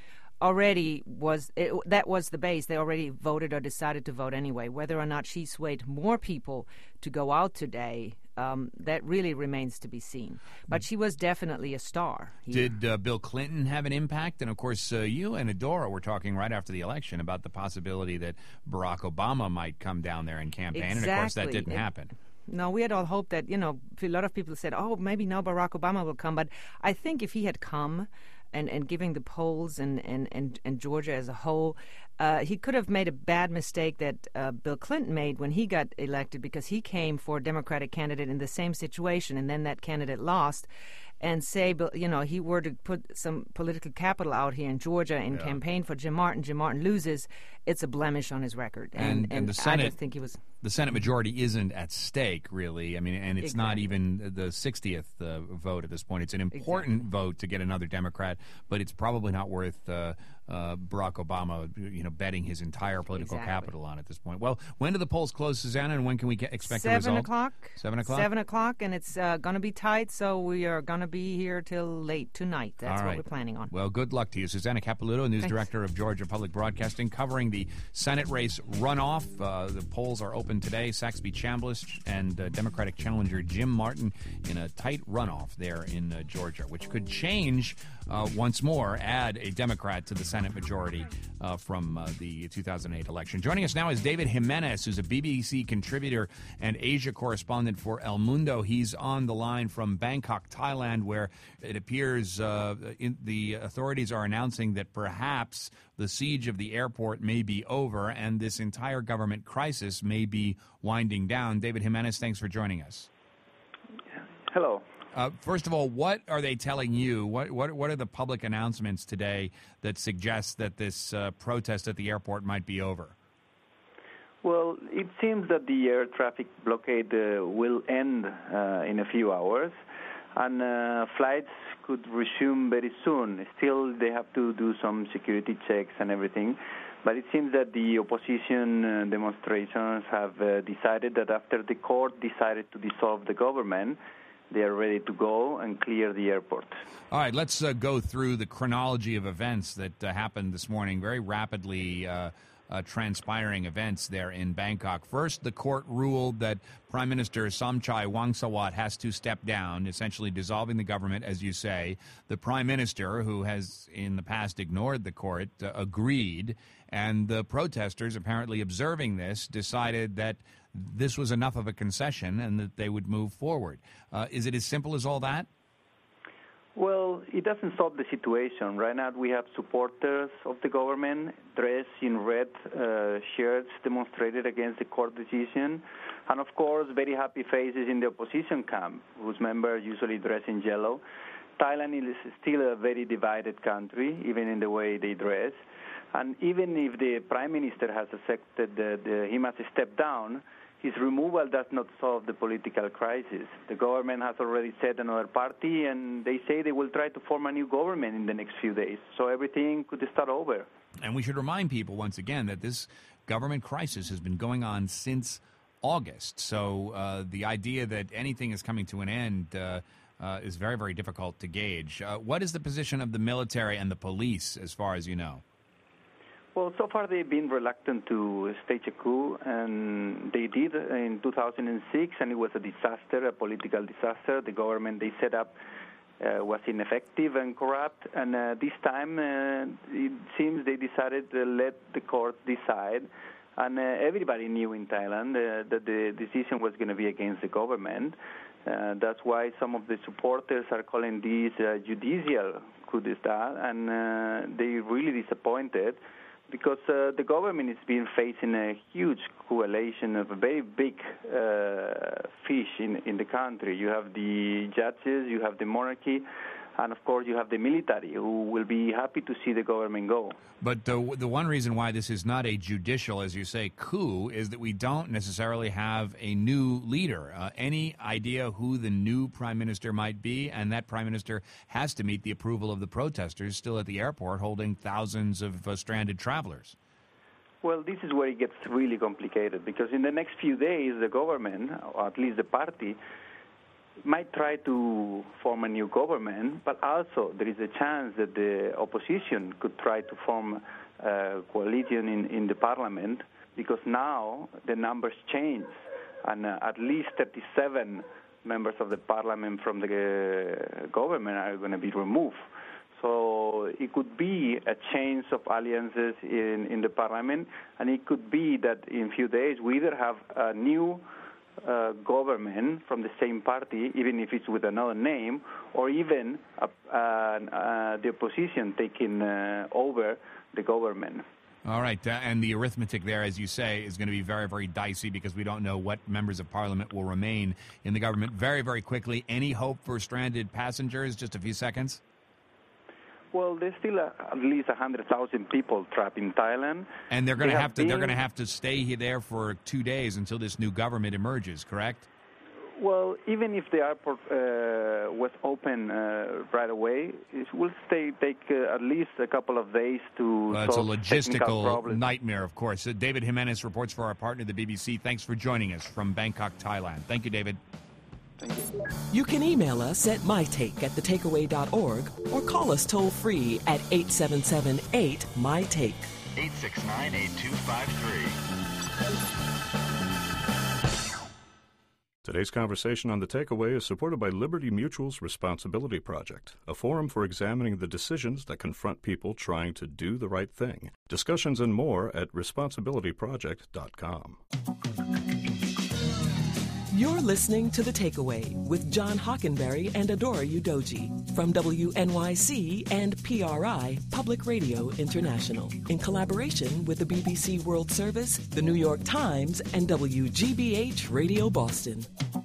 that was the base. They already voted or decided to vote anyway. Whether or not she swayed more people to go out today, that really remains to be seen. But she was definitely a star. Did Bill Clinton have an impact? And, of course, you and Adora were talking right after the election about the possibility that Barack Obama might come down there and campaign. Exactly. And, of course, that didn't happen. No, we had all hoped that, a lot of people said, maybe now Barack Obama will come. But I think if he had come, and giving the polls and Georgia as a whole, he could have made a bad mistake that Bill Clinton made when he got elected, because he came for a Democratic candidate in the same situation, and then that candidate lost. And say, he were to put some political capital out here in Georgia and campaign for Jim Martin loses, it's a blemish on his record. And the Senate, I just think he was... The Senate majority isn't at stake, really. I mean, and it's not even the 60th vote at this point. It's an important vote to get another Democrat, but it's probably not worth Barack Obama, betting his entire political capital on at this point. Well, when do the polls close, Susanna, and when can we expect a result? 7 o'clock. 7 o'clock? 7 o'clock, and it's going to be tight, so we are going to be here till late tonight. That's what we're planning on. Well, good luck to you. Susanna Capelouto, news director of Georgia Public Broadcasting, covering the Senate race runoff. The polls are open today. Saxby Chambliss and Democratic challenger Jim Martin in a tight runoff there in Georgia, which could change once more, add a Democrat to the Senate Senate majority from the 2008 election. Joining us now is David Jimenez, who's a BBC contributor and Asia correspondent for El Mundo. He's on the line from Bangkok, Thailand, where it appears the authorities are announcing that perhaps the siege of the airport may be over and this entire government crisis may be winding down. David Jimenez, thanks for joining us. Hello. First of all, what are they telling you? What are the public announcements today that suggest that this protest at the airport might be over? Well, it seems that the air traffic blockade will end in a few hours, and flights could resume very soon. Still, they have to do some security checks and everything. But it seems that the opposition demonstrations have decided that after the court decided to dissolve the government, they are ready to go and clear the airport. All right, let's go through the chronology of events that happened this morning, very rapidly transpiring events there in Bangkok. First, the court ruled that Prime Minister Somchai Wongsawat has to step down, essentially dissolving the government, as you say. The Prime Minister, who has in the past ignored the court, agreed, and the protesters, apparently observing this, decided that this was enough of a concession and that they would move forward. Is it as simple as all that? Well, it doesn't solve the situation. Right now we have supporters of the government dressed in red shirts demonstrated against the court decision, and of course very happy faces in the opposition camp, whose members usually dress in yellow. Thailand is still a very divided country, even in the way they dress. And even if the Prime Minister has accepted that he must step down, his removal does not solve the political crisis. The government has already set another party, and they say they will try to form a new government in the next few days. So everything could start over. And we should remind people once again that this government crisis has been going on since August. So the idea that anything is coming to an end is very, very difficult to gauge. What is the position of the military and the police, as far as you know? Well, so far they've been reluctant to stage a coup, and they did in 2006, and it was a disaster, a political disaster. The government they set up was ineffective and corrupt, and this time it seems they decided to let the court decide, and everybody knew in Thailand that the decision was going to be against the government. That's why some of the supporters are calling this judicial coup d'etat, and they're really disappointed, because the government is being facing a huge coalition of a very big fish in the country. You have the judges, you have the monarchy, and of course you have the military, who will be happy to see the government go. But the one reason why this is not a judicial, as you say, coup is that we don't necessarily have a new leader. Any idea who the new prime minister might be? And that prime minister has to meet the approval of the protesters still at the airport holding thousands of stranded travelers. Well, this is where it gets really complicated, because in the next few days the government, or at least the party, might try to form a new government, but also there is a chance that the opposition could try to form a coalition in the parliament, because now the numbers change, and at least 37 members of the parliament from the government are going to be removed. So it could be a change of alliances in the parliament, and it could be that in a few days we either have a new government from the same party, even if it's with another name, or even the opposition taking over the government. All right, and the arithmetic there, as you say, is going to be very, very dicey, because we don't know what members of parliament will remain in the government. Very, very quickly, any hope for stranded passengers? Just a few seconds. Well, there's still at least 100,000 people trapped in Thailand, and they're going to have to stay there for 2 days until this new government emerges. Correct? Well, even if the airport was open right away, it will take at least a couple of days to it's a solve logistical nightmare, of course. David Jimenez reports for our partner, the BBC. Thanks for joining us from Bangkok, Thailand. Thank you, David. You can email us at mytake@thetakeaway.org or call us toll-free at 877-8-MyTake. 869-8253. Today's conversation on The Takeaway is supported by Liberty Mutual's Responsibility Project, a forum for examining the decisions that confront people trying to do the right thing. Discussions and more at responsibilityproject.com. You're listening to The Takeaway with John Hockenberry and Adora Udoji from WNYC and PRI, Public Radio International, in collaboration with the BBC World Service, the New York Times, and WGBH Radio Boston.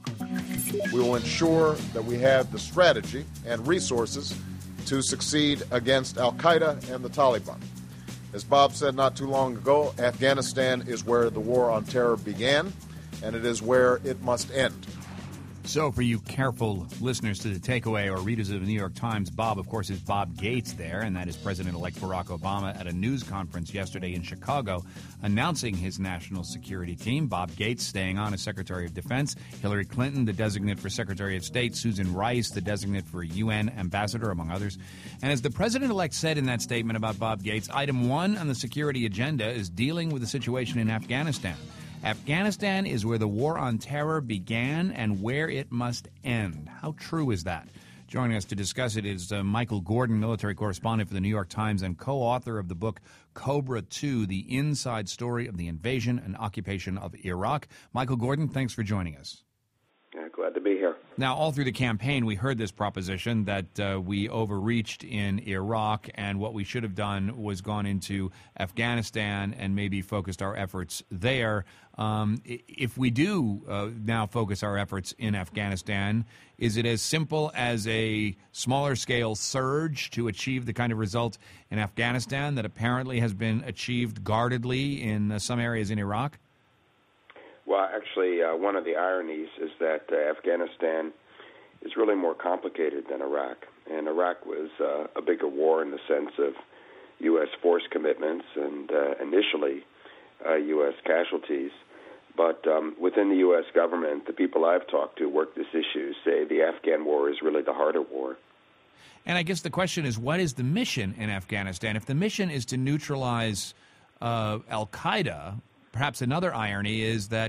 We will ensure that we have the strategy and resources to succeed against al-Qaeda and the Taliban. As Bob said not too long ago, Afghanistan is where the war on terror began, and it is where it must end. So for you careful listeners to The Takeaway or readers of the New York Times, Bob, of course, is Bob Gates there, and that is President-elect Barack Obama at a news conference yesterday in Chicago announcing his national security team. Bob Gates staying on as Secretary of Defense, Hillary Clinton, the designate for Secretary of State, Susan Rice, the designate for UN ambassador, among others. And as the President-elect said in that statement about Bob Gates, item 1 on the security agenda is dealing with the situation in Afghanistan. Afghanistan is where the war on terror began and where it must end. How true is that? Joining us to discuss it is Michael Gordon, military correspondent for the New York Times and co-author of the book Cobra II, The Inside Story of the Invasion and Occupation of Iraq. Michael Gordon, thanks for joining us. Glad to be here. Now, all through the campaign, we heard this proposition that we overreached in Iraq, and what we should have done was gone into Afghanistan and maybe focused our efforts there. If we do now focus our efforts in Afghanistan, is it as simple as a smaller-scale surge to achieve the kind of result in Afghanistan that apparently has been achieved guardedly in some areas in Iraq? Well, actually, one of the ironies is that Afghanistan is really more complicated than Iraq. And Iraq was a bigger war in the sense of U.S. force commitments and initially U.S. casualties. But within the U.S. government, the people I've talked to work this issue say the Afghan war is really the harder war. And I guess the question is, what is the mission in Afghanistan? If the mission is to neutralize al-Qaeda, perhaps another irony is that,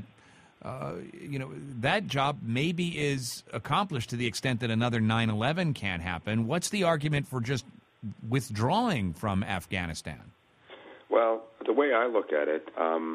that job maybe is accomplished to the extent that another 9/11 can't happen. What's the argument for just withdrawing from Afghanistan? Well, the way I look at it,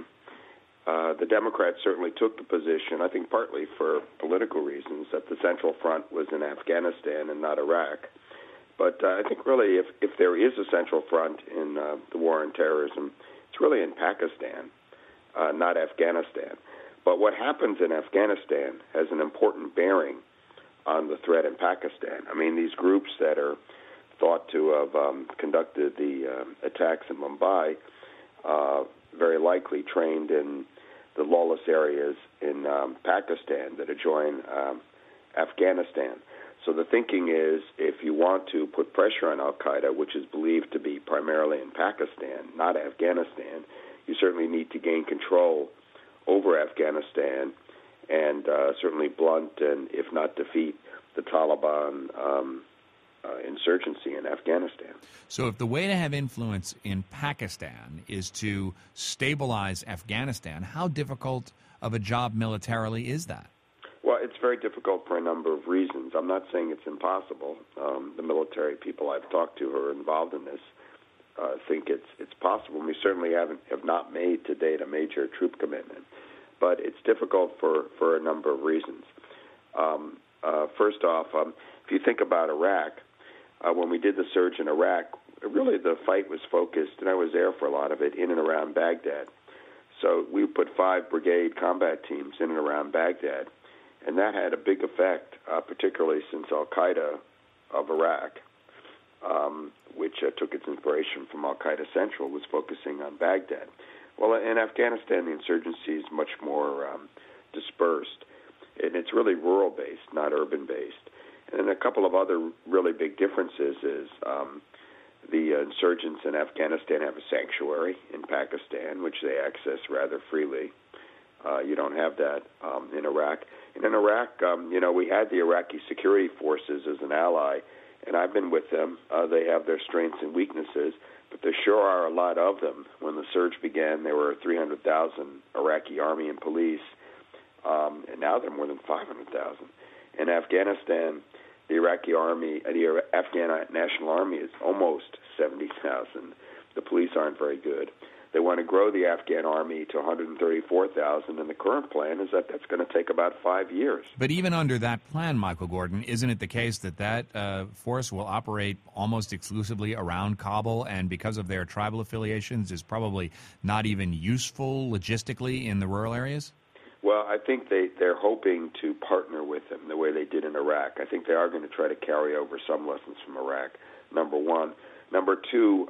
the Democrats certainly took the position, I think partly for political reasons, that the Central Front was in Afghanistan and not Iraq. But I think really if there is a Central Front in the war on terrorism, it's really in Pakistan. Not Afghanistan. But what happens in Afghanistan has an important bearing on the threat in Pakistan. I mean, these groups that are thought to have conducted the attacks in Mumbai very likely trained in the lawless areas in Pakistan that adjoin Afghanistan. So the thinking is if you want to put pressure on al-Qaeda, which is believed to be primarily in Pakistan, not Afghanistan, you certainly need to gain control over Afghanistan and certainly blunt and, if not defeat, the Taliban insurgency in Afghanistan. So if the way to have influence in Pakistan is to stabilize Afghanistan, how difficult of a job militarily is that? Well, it's very difficult for a number of reasons. I'm not saying it's impossible. The military people I've talked to who are involved in this think it's possible. We certainly have not made to date a major troop commitment, but it's difficult for a number of reasons. First off, if you think about Iraq, when we did the surge in Iraq, really the fight was focused, and I was there for a lot of it, in and around Baghdad. So we put 5 brigade combat teams in and around Baghdad, and that had a big effect, particularly since al-Qaeda of Iraq, which took its inspiration from al-Qaeda Central, was focusing on Baghdad. Well, in Afghanistan, the insurgency is much more dispersed, and it's really rural-based, not urban-based. And then a couple of other really big differences is the insurgents in Afghanistan have a sanctuary in Pakistan, which they access rather freely. You don't have that in Iraq. And in Iraq, we had the Iraqi security forces as an ally, and I've been with them. They have their strengths and weaknesses, but there sure are a lot of them. When the surge began, there were 300,000 Iraqi army and police. and now they're more than 500,000. In Afghanistan, the Iraqi army, the Afghan National Army is almost 70,000. The police aren't very good. They want to grow the Afghan army to 134,000, and the current plan is that that's going to take about 5 years. But even under that plan, Michael Gordon, isn't it the case that force will operate almost exclusively around Kabul, and because of their tribal affiliations is probably not even useful logistically in the rural areas? Well, I think they're hoping to partner with them the way they did in Iraq. I think they are going to try to carry over some lessons from Iraq, number one. Number two,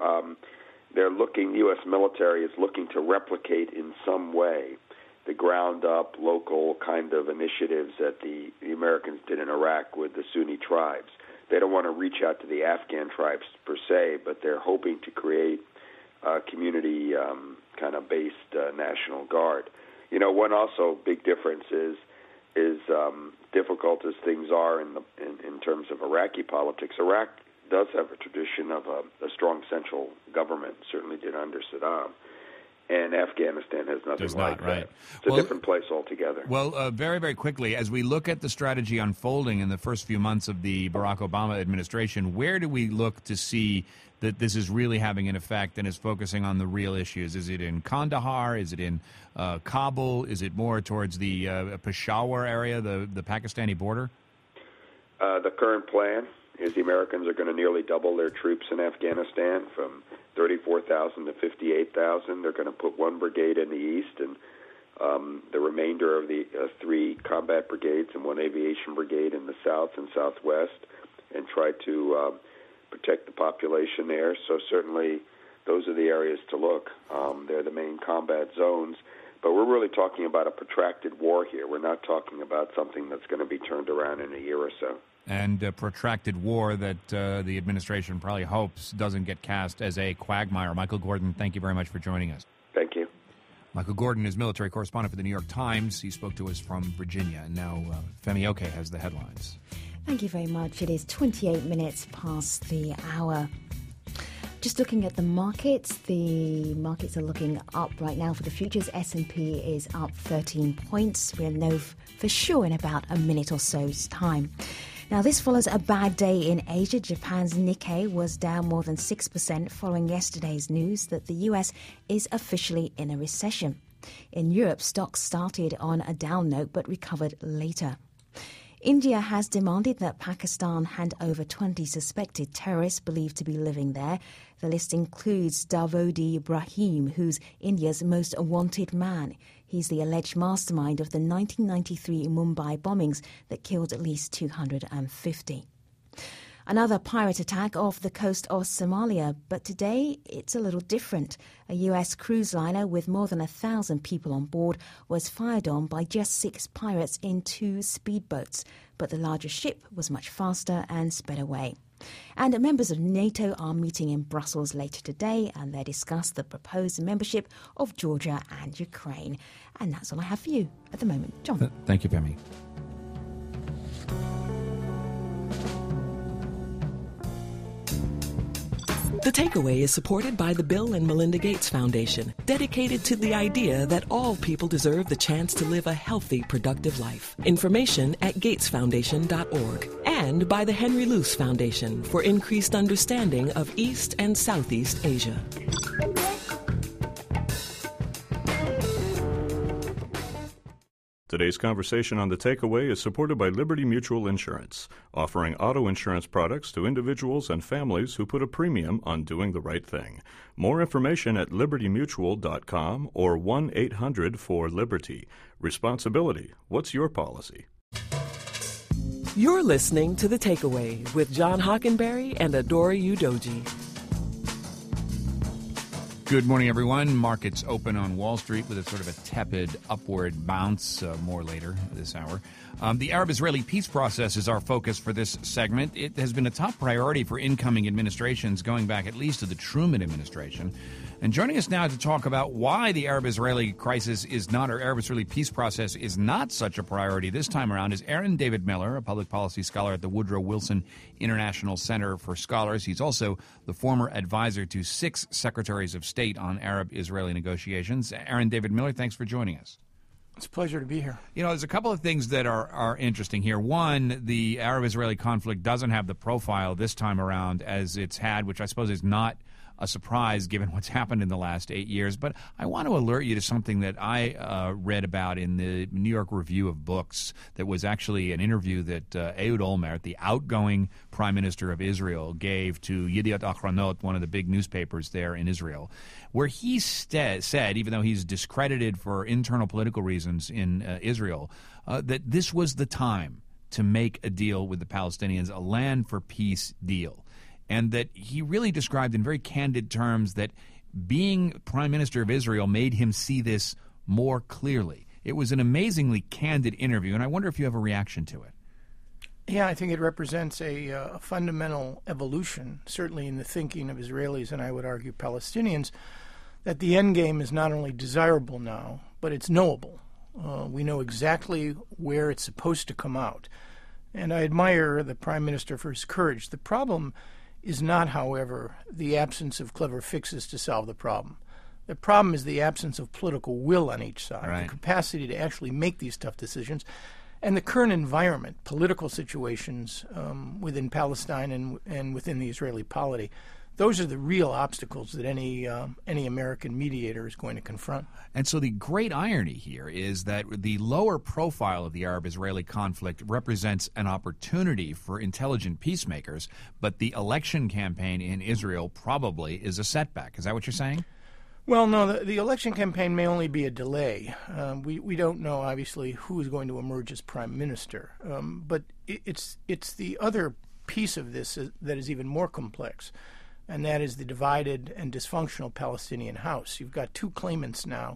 the U.S. military is looking to replicate in some way the ground-up, local kind of initiatives that the Americans did in Iraq with the Sunni tribes. They don't want to reach out to the Afghan tribes per se, but they're hoping to create a community kind of based National Guard. You know, one also big difference is difficult as things are in terms of Iraqi politics. Iraq does have a tradition of a strong central government, certainly did under Saddam, and Afghanistan has nothing like that. It's a different place altogether. Well, very, very quickly, as we look at the strategy unfolding in the first few months of the Barack Obama administration, where do we look to see that this is really having an effect and is focusing on the real issues? Is it in Kandahar? Is it in Kabul? Is it more towards the Peshawar area, the Pakistani border? The current plan is the Americans are going to nearly double their troops in Afghanistan from 34,000 to 58,000. They're going to put one brigade in the east and the remainder of the 3 combat brigades and 1 aviation brigade in the south and southwest, and try to protect the population there. So certainly those are the areas to look. They're the main combat zones. But we're really talking about a protracted war here. We're not talking about something that's going to be turned around in a year or so. And a protracted war that the administration probably hopes doesn't get cast as a quagmire. Michael Gordon, thank you very much for joining us. Thank you. Michael Gordon is military correspondent for the New York Times. He spoke to us from Virginia. And now Femi Oke has the headlines. Thank you very much. It is 28 minutes past the hour. Just looking at the markets are looking up right now for the futures. S&P is up 13 points. We'll know for sure in about a minute or so's time. Now, this follows a bad day in Asia. Japan's Nikkei was down more than 6% following yesterday's news that the US is officially in a recession. In Europe, stocks started on a down note but recovered later. India has demanded that Pakistan hand over 20 suspected terrorists believed to be living there. The list includes Dawood Ibrahim, who's India's most wanted man. He's the alleged mastermind of the 1993 Mumbai bombings that killed at least 250. Another pirate attack off the coast of Somalia, but today it's a little different. A U.S. cruise liner with more than 1,000 people on board was fired on by just 6 pirates in 2 speedboats, but the larger ship was much faster and sped away. And members of NATO are meeting in Brussels later today, and they discuss the proposed membership of Georgia and Ukraine. And that's all I have for you at the moment. John. Thank you, Femi. The Takeaway is supported by the Bill and Melinda Gates Foundation, dedicated to the idea that all people deserve the chance to live a healthy, productive life. Information at gatesfoundation.org. And by the Henry Luce Foundation for increased understanding of East and Southeast Asia. Today's conversation on The Takeaway is supported by Liberty Mutual Insurance, offering auto insurance products to individuals and families who put a premium on doing the right thing. More information at libertymutual.com or 1-800-4-LIBERTY. Responsibility. What's your policy? You're listening to The Takeaway with John Hockenberry and Adora Udoji. Good morning, everyone. Markets open on Wall Street with a sort of a tepid upward bounce, more later this hour. The Arab-Israeli peace process is our focus for this segment. It has been a top priority for incoming administrations going back at least to the Truman administration. And joining us now to talk about why the Arab-Israeli crisis is not, or Arab-Israeli peace process is not such a priority this time around is Aaron David Miller, a public policy scholar at the Woodrow Wilson International Center for Scholars. He's also the former advisor to 6 secretaries of state on Arab-Israeli negotiations. Aaron David Miller, thanks for joining us. It's a pleasure to be here. You know, there's a couple of things that are interesting here. One, the Arab-Israeli conflict doesn't have the profile this time around as it's had, which I suppose is not a surprise given what's happened in the last 8 years. But I want to alert you to something that I read about in the New York Review of Books that was actually an interview that Ehud Olmert, the outgoing Prime Minister of Israel, gave to Yediot Achronot, one of the big newspapers there in Israel, where he said, even though he's discredited for internal political reasons in Israel, that this was the time to make a deal with the Palestinians, a land for peace deal. And that he really described in very candid terms that being Prime Minister of Israel made him see this more clearly. It was an amazingly candid interview, and I wonder if you have a reaction to it. Yeah, I think it represents a fundamental evolution, certainly in the thinking of Israelis, and I would argue Palestinians, that the end game is not only desirable now, but it's knowable. We know exactly where it's supposed to come out. And I admire the Prime Minister for his courage. The problem is not, however, the absence of clever fixes to solve the problem. The problem is the absence of political will on each side, right. The capacity to actually make these tough decisions, and the current environment, political situations within Palestine and within the Israeli polity. Those are the real obstacles that any American mediator is going to confront. And so the great irony here is that the lower profile of the Arab-Israeli conflict represents an opportunity for intelligent peacemakers, but the election campaign in Israel probably is a setback. Is that what you're saying? Well, no, the election campaign may only be a delay. We don't know, obviously, who is going to emerge as prime minister. But it's the other piece of this that is even more complex, and that is the divided and dysfunctional Palestinian House. You've got two claimants now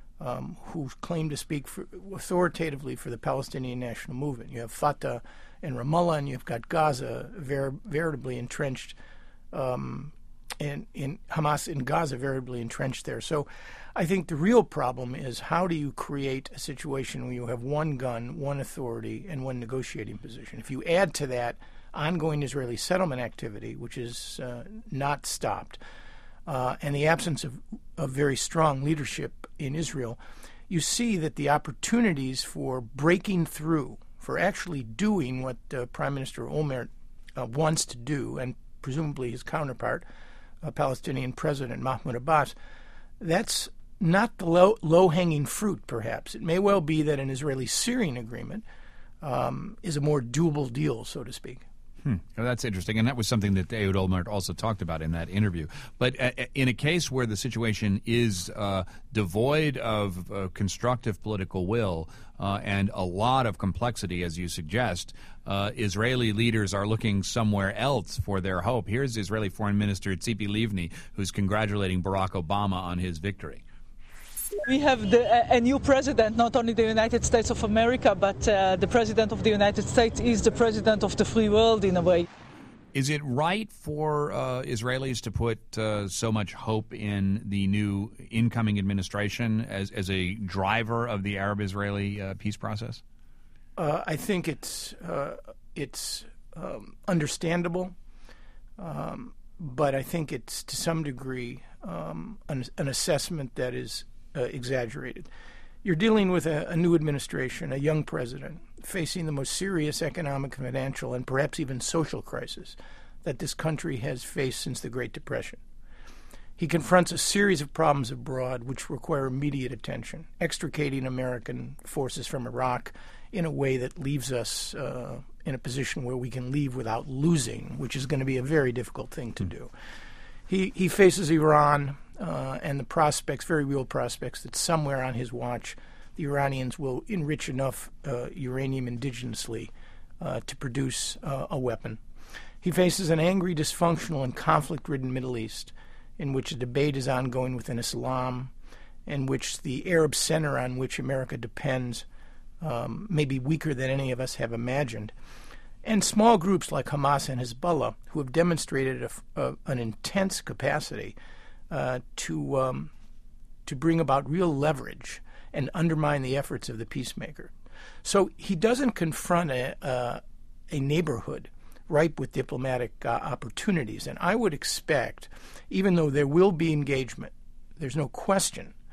who claim to speak authoritatively for the Palestinian national movement. You have Fatah and Ramallah, and you've got Gaza veritably entrenched, in Hamas in Gaza veritably entrenched there. So I think the real problem is how do you create a situation where you have one gun, one authority, and one negotiating position. If you add to that ongoing Israeli settlement activity, which is not stopped, and the absence of very strong leadership in Israel, you see that the opportunities for breaking through, for actually doing what Prime Minister Olmert wants to do, and presumably his counterpart, Palestinian President Mahmoud Abbas, that's not the low-hanging fruit, perhaps. It may well be that an Israeli-Syrian agreement is a more doable deal, so to speak. Well, that's interesting, and that was something that Ehud Olmert also talked about in that interview. But in a case where the situation is devoid of constructive political will and a lot of complexity, as you suggest, Israeli leaders are looking somewhere else for their hope. Here's Israeli Foreign Minister Tzipi Livni, who's congratulating Barack Obama on his victory. We have a new president, not only the United States of America, but the president of the United States is the president of the free world in a way. Is it right for Israelis to put so much hope in the new incoming administration as a driver of the Arab-Israeli peace process? I think it's understandable, but I think it's to some degree an assessment that is exaggerated. You're dealing with a new administration, a young president, facing the most serious economic, financial, and perhaps even social crisis that this country has faced since the Great Depression. He confronts a series of problems abroad which require immediate attention, extricating American forces from Iraq in a way that leaves us in a position where we can leave without losing, which is going to be a very difficult thing to do. He faces Iran and the prospects, very real prospects, that somewhere on his watch the Iranians will enrich enough uranium indigenously to produce a weapon. He faces an angry, dysfunctional, and conflict-ridden Middle East in which a debate is ongoing within Islam, in which the Arab center on which America depends may be weaker than any of us have imagined. And small groups like Hamas and Hezbollah, who have demonstrated an intense capacity to bring about real leverage and undermine the efforts of the peacemaker. So he doesn't confront a neighborhood ripe with diplomatic opportunities. And I would expect, even though there will be engagement, there's no question,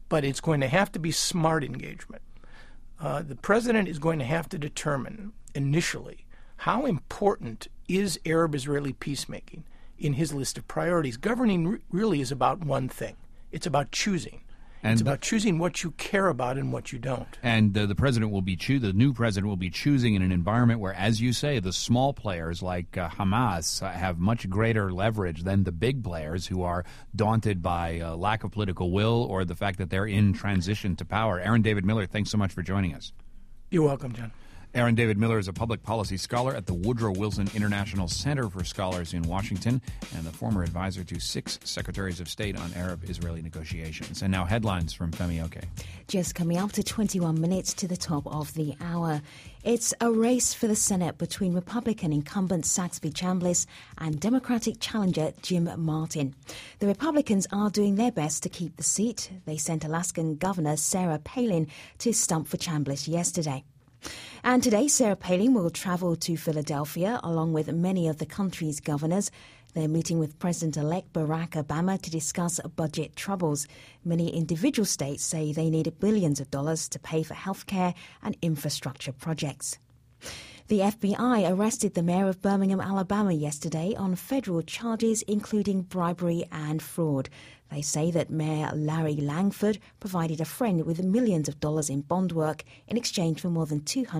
but it's going to have to be smart engagement. The president is going to have to determine initially how important is Arab-Israeli peacemaking in his list of priorities. Governing really is about one thing. It's about choosing. It's about choosing what you care about and what you don't. And the new president will be choosing in an environment where, as you say, the small players like Hamas have much greater leverage than the big players who are daunted by lack of political will or the fact that they're in transition to power. Aaron David Miller, thanks so much for joining us. You're welcome, John. Aaron David Miller is a public policy scholar at the Woodrow Wilson International Center for Scholars in Washington and the former advisor to 6 secretaries of state on Arab-Israeli negotiations. And now headlines from Femi Oke. Just coming up to 21 minutes to the top of the hour. It's a race for the Senate between Republican incumbent Saxby Chambliss and Democratic challenger Jim Martin. The Republicans are doing their best to keep the seat. They sent Alaskan Governor Sarah Palin to stump for Chambliss yesterday. And today, Sarah Palin will travel to Philadelphia along with many of the country's governors. They're meeting with President-elect Barack Obama to discuss budget troubles. Many individual states say they need billions of dollars to pay for health care and infrastructure projects. The FBI arrested the mayor of Birmingham, Alabama yesterday on federal charges including bribery and fraud. They say that Mayor Larry Langford provided a friend with millions of dollars in bond work in exchange for more than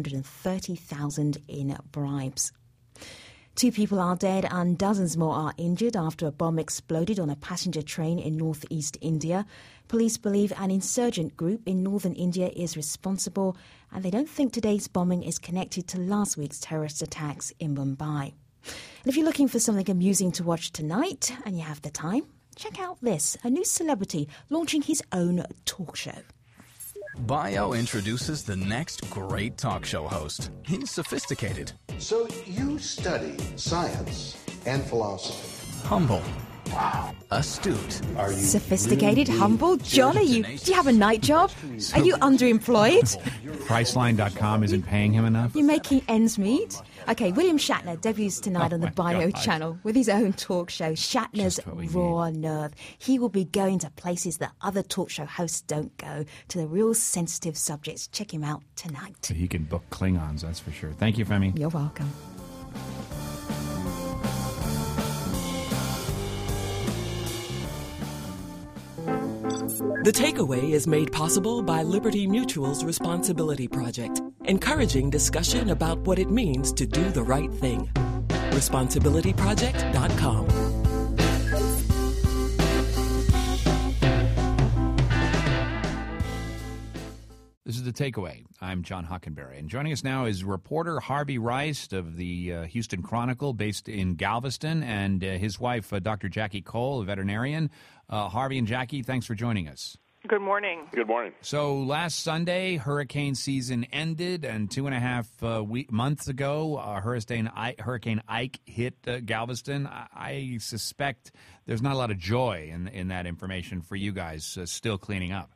$230,000 in bribes. 2 people are dead and dozens more are injured after a bomb exploded on a passenger train in northeast India. Police believe an insurgent group in northern India is responsible, and they don't think today's bombing is connected to last week's terrorist attacks in Mumbai. And if you're looking for something amusing to watch tonight and you have the time, check out this, a new celebrity launching his own talk show. Bio introduces the next great talk show host. He's sophisticated. So you study science and philosophy. Humble. Wow. Astute. Are you sophisticated, really humble? John, do you have a night job? Are you underemployed? Priceline.com isn't paying him enough? You're making ends meet? Okay, William Shatner debuts tonight on the Bio Channel with his own talk show, Shatner's Raw Nerve. He will be going to places that other talk show hosts don't go, to the real sensitive subjects. Check him out tonight. He can book Klingons, that's for sure. Thank you, Femi. You're welcome. The Takeaway is made possible by Liberty Mutual's Responsibility Project, encouraging discussion about what it means to do the right thing. ResponsibilityProject.com. This is The Takeaway. I'm John Hockenberry, and joining us now is reporter Harvey Rice of the Houston Chronicle, based in Galveston, and his wife, Dr. Jackie Cole, a veterinarian. Harvey and Jackie, thanks for joining us. Good morning. Good morning. So last Sunday, hurricane season ended, and 2.5 months ago, Hurricane Ike hit Galveston. I suspect there's not a lot of joy in that information for you guys still cleaning up.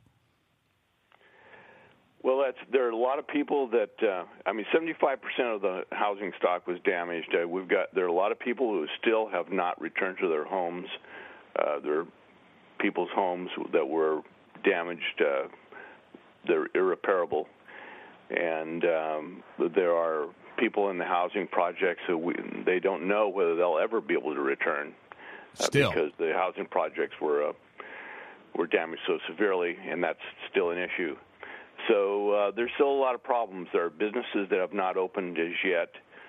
Well, there are a lot of people that 75% of the housing stock was damaged. There are a lot of people who still have not returned to their homes. There are people's homes that were damaged. They're irreparable, and there are people in the housing projects who they don't know whether they'll ever be able to return because the housing projects were damaged so severely, and that's still an issue. So there's still a lot of problems. There are businesses that have not opened as yet.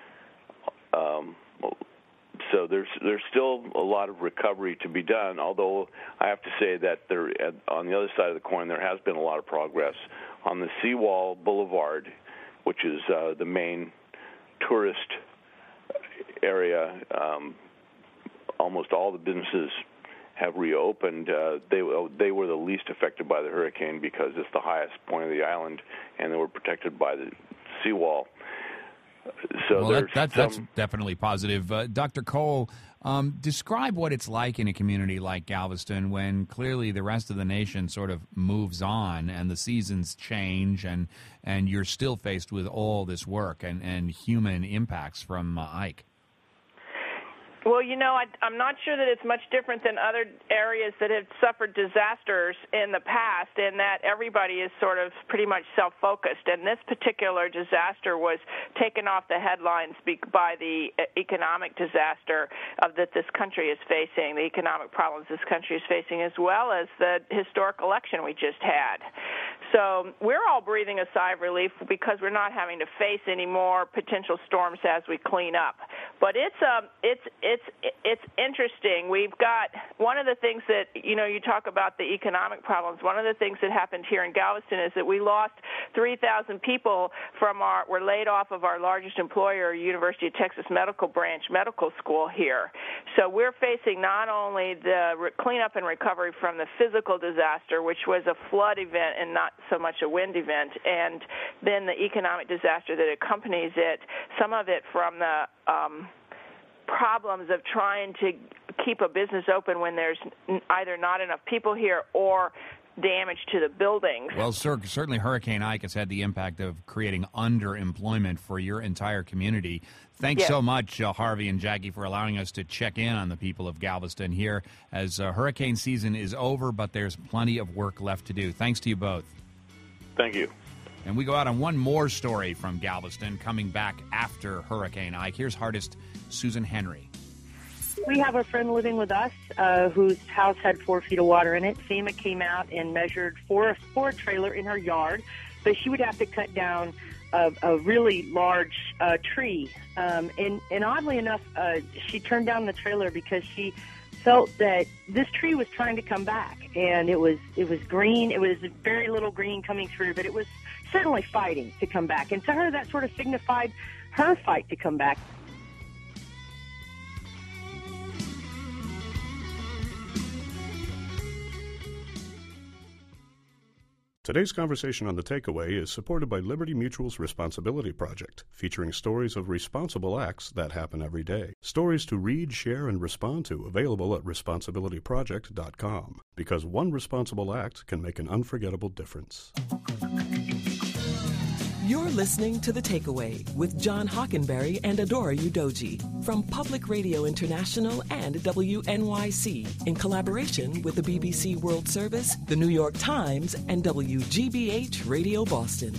So there's still a lot of recovery to be done, although I have to say that on the other side of the coin, there has been a lot of progress. On the Seawall Boulevard, which is the main tourist area, almost all the businesses have reopened. They were the least affected by the hurricane because it's the highest point of the island, and they were protected by the seawall. So well, that's definitely positive. Dr. Cole, describe what it's like in a community like Galveston when clearly the rest of the nation sort of moves on and the seasons change and you're still faced with all this work and human impacts from Ike. Well, I'm not sure that it's much different than other areas that have suffered disasters in the past, in that everybody is sort of pretty much self-focused. And this particular disaster was taken off the headlines by the economic disaster that this country is facing, the economic problems this country is facing, as well as the historic election we just had. So we're all breathing a sigh of relief because we're not having to face any more potential storms as we clean up. But it's interesting. We've got one of the things that, you talk about the economic problems. One of the things that happened here in Galveston is that we lost 3,000 people were laid off of our largest employer, University of Texas Medical Branch Medical School here. So we're facing not only the cleanup and recovery from the physical disaster, which was a flood event and not so much a wind event, and then the economic disaster that accompanies it, some of it from the problems of trying to keep a business open when there's either not enough people here or damage to the buildings. Well, certainly Hurricane Ike has had the impact of creating underemployment for your entire community. Thanks so much, Harvey and Jackie, for allowing us to check in on the people of Galveston here as hurricane season is over, but there's plenty of work left to do. Thanks to you both. Thank you. And we go out on one more story from Galveston coming back after Hurricane Ike. Here's artist Susan Henry. We have a friend living with us whose house had 4 feet of water in it. FEMA came out and measured for a trailer in her yard, but she would have to cut down a really large tree. And oddly enough, she turned down the trailer because she felt that this tree was trying to come back, and it was green. It was very little green coming through, but it was certainly fighting to come back. And to her, that sort of signified her fight to come back. Today's conversation on The Takeaway is supported by Liberty Mutual's Responsibility Project, featuring stories of responsible acts that happen every day. Stories to read, share, and respond to, available at responsibilityproject.com. Because one responsible act can make an unforgettable difference. You're listening to The Takeaway with John Hockenberry and Adora Udoji from Public Radio International and WNYC in collaboration with the BBC World Service, the New York Times, and WGBH Radio Boston.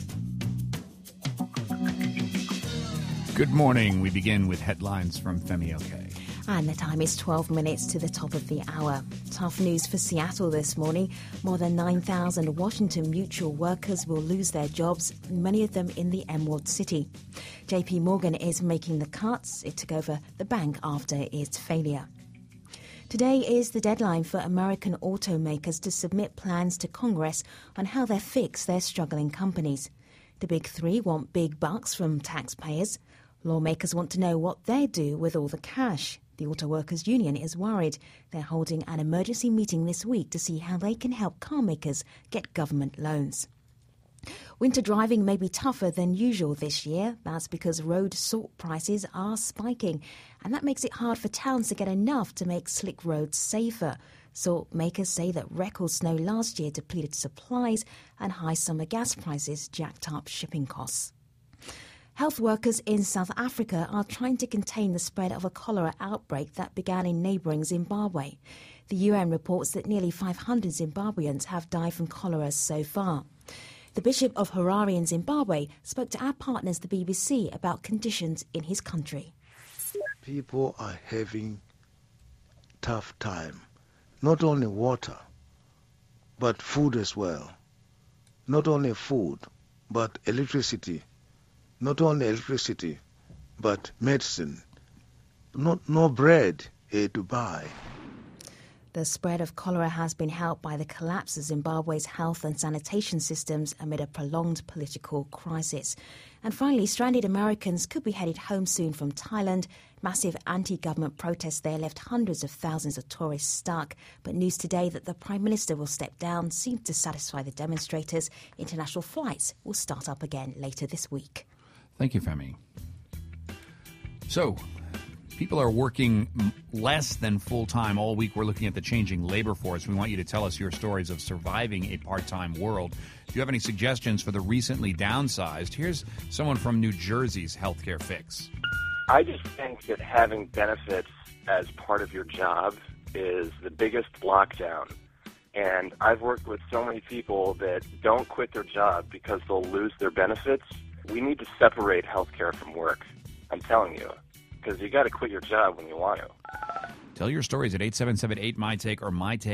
Good morning. We begin with headlines from Femi Oke. And the time is 12 minutes to the top of the hour. Tough news for Seattle this morning. More than 9,000 Washington Mutual workers will lose their jobs, many of them in the Emerald City. JP Morgan is making the cuts. It took over the bank after its failure. Today is the deadline for American automakers to submit plans to Congress on how they fix their struggling companies. The big three want big bucks from taxpayers. Lawmakers want to know what they do with all the cash. The Auto Workers Union is worried. They're holding an emergency meeting this week to see how they can help car makers get government loans. Winter driving may be tougher than usual this year. That's because road salt prices are spiking, and that makes it hard for towns to get enough to make slick roads safer. Salt makers say that record snow last year depleted supplies, and high summer gas prices jacked up shipping costs. Health workers in South Africa are trying to contain the spread of a cholera outbreak that began in neighbouring Zimbabwe. The UN reports that nearly 500 Zimbabweans have died from cholera so far. The Bishop of Harare in Zimbabwe spoke to our partners, the BBC, about conditions in his country. People are having tough time. Not only water, but food as well. Not only food, but electricity. Not only electricity, but medicine. No bread to buy. The spread of cholera has been helped by the collapse of Zimbabwe's health and sanitation systems amid a prolonged political crisis. And finally, stranded Americans could be headed home soon from Thailand. Massive anti-government protests there left hundreds of thousands of tourists stuck. But news today that the Prime Minister will step down seemed to satisfy the demonstrators. International flights will start up again later this week. Thank you, Femi. So, people are working less than full-time all week. We're looking at the changing labor force. We want you to tell us your stories of surviving a part-time world. If you have any suggestions for the recently downsized, here's someone from New Jersey's healthcare fix. I just think that having benefits as part of your job is the biggest lockdown. And I've worked with so many people that don't quit their job because they'll lose their benefits. We need to separate healthcare from work. I'm telling you, because you got to quit your job when you want to. Tell your stories at 877-8-MY-TAKE or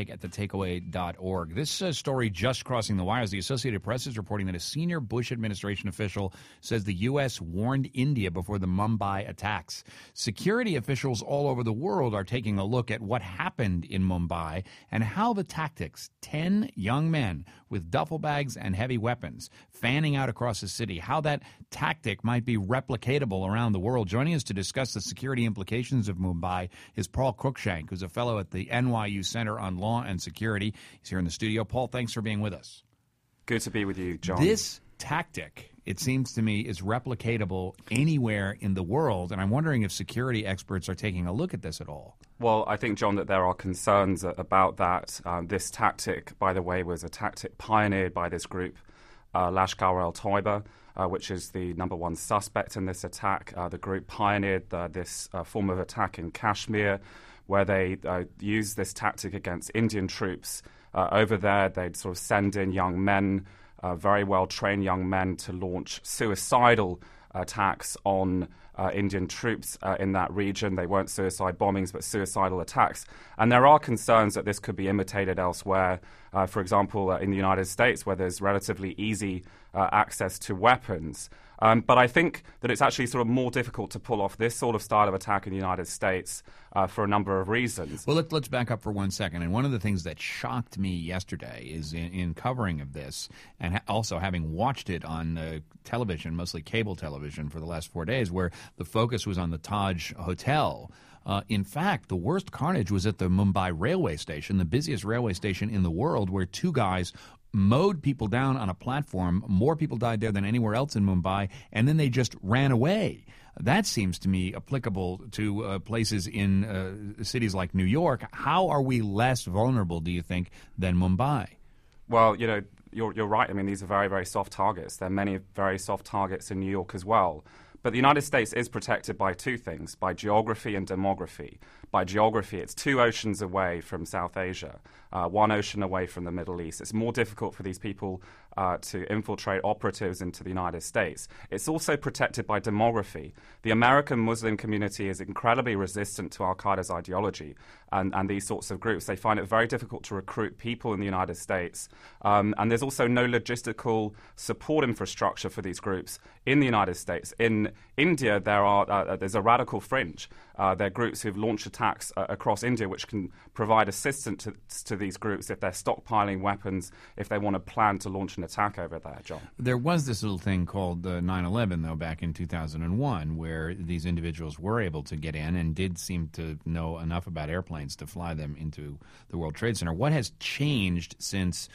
mytake@thetakeaway.org. This story just crossing the wires. The Associated Press is reporting that a senior Bush administration official says the U.S. warned India before the Mumbai attacks. Security officials all over the world are taking a look at what happened in Mumbai and how the tactics, 10 young men with duffel bags and heavy weapons fanning out across the city, how that tactic might be replicatable around the world. Joining us to discuss the security implications of Mumbai is Paul Cruikshank, who's a fellow at the NYU Center on Law and Security. He's here in the studio. Paul, thanks for being with us. Good to be with you, John. This tactic, it seems to me, is replicatable anywhere in the world, and I'm wondering if security experts are taking a look at this at all. Well, I think, John, that there are concerns about that. This tactic, by the way, was a tactic pioneered by this group, Lashkar-e-Taiba, which is the number one suspect in this attack. The group pioneered this form of attack in Kashmir, where they used this tactic against Indian troops. Over there, they'd sort of send in young men, very well-trained young men, to launch suicidal attacks on Indian troops in that region. They weren't suicide bombings, but suicidal attacks. And there are concerns that this could be imitated elsewhere. For example, in the United States, where there's relatively easy access to weapons. But I think that it's actually sort of more difficult to pull off this sort of style of attack in the United States for a number of reasons. Well, let's back up for 1 second. And one of the things that shocked me yesterday is in covering of this, and also having watched it on television, mostly cable television, for the last 4 days, where the focus was on the Taj Hotel. In fact, the worst carnage was at the Mumbai railway station, the busiest railway station in the world, where two guys mowed people down on a platform. More people died there than anywhere else in Mumbai, and then they just ran away. That seems to me applicable to places in cities like New York. How are we less vulnerable, do you think, than Mumbai? Well, you know, you're right. I mean, these are very, very soft targets. There are many very soft targets in New York as well. But the United States is protected by two things, by geography and demography. By geography, it's 2 oceans away from South Asia, 1 ocean away from the Middle East. It's more difficult for these people to infiltrate operatives into the United States. It's also protected by demography. The American Muslim community is incredibly resistant to al-Qaeda's ideology and these sorts of groups. They find it very difficult to recruit people in the United States. And there's also no logistical support infrastructure for these groups in the United States. In India, there's a radical fringe. There are groups who've launched attacks across India which can provide assistance to these groups if they're stockpiling weapons, if they want to plan to launch an attack over there, John. There was this little thing called 9/11, though, back in 2001, where these individuals were able to get in and did seem to know enough about airplanes to fly them into the World Trade Center. What has changed since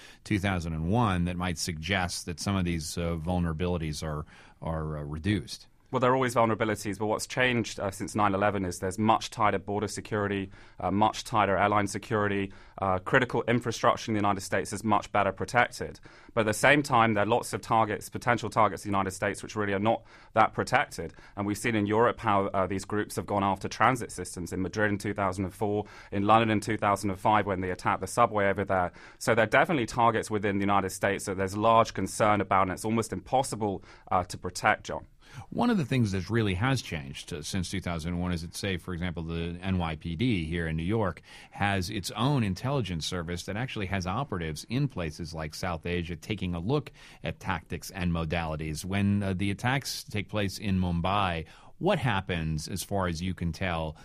2001 that might suggest that some of these vulnerabilities are reduced? Well, there are always vulnerabilities, but what's changed since 9/11 is there's much tighter border security, much tighter airline security. Critical infrastructure in the United States is much better protected. But at the same time, there are lots of targets, potential targets in the United States, which really are not that protected. And we've seen in Europe how these groups have gone after transit systems in Madrid in 2004, in London in 2005 when they attacked the subway over there. So there are definitely targets within the United States that there's large concern about, and it's almost impossible to protect, John. One of the things that really has changed since 2001 is that, say, for example, the NYPD here in New York has its own intelligence service that actually has operatives in places like South Asia taking a look at tactics and modalities. When the attacks take place in Mumbai, what happens, as far as you can tell,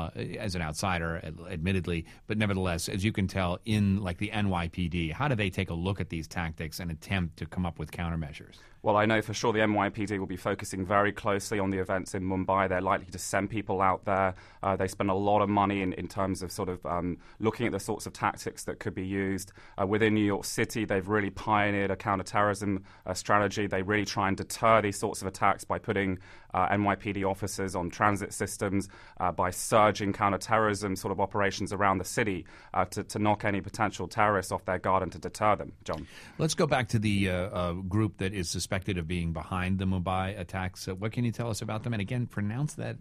as an outsider, admittedly, but nevertheless, as you can tell, in like the NYPD? How do they take a look at these tactics and attempt to come up with countermeasures? Well, I know for sure the NYPD will be focusing very closely on the events in Mumbai. They're likely to send people out there. They spend a lot of money in terms of sort of looking at the sorts of tactics that could be used. Within New York City, they've really pioneered a counterterrorism strategy. They really try and deter these sorts of attacks by putting NYPD officers on transit systems, by surging counterterrorism sort of operations around the city to knock any potential terrorists off their guard and to deter them, John. Let's go back to the group that is suspected of being behind the Mumbai attacks. What can you tell us about them? And again, pronounce that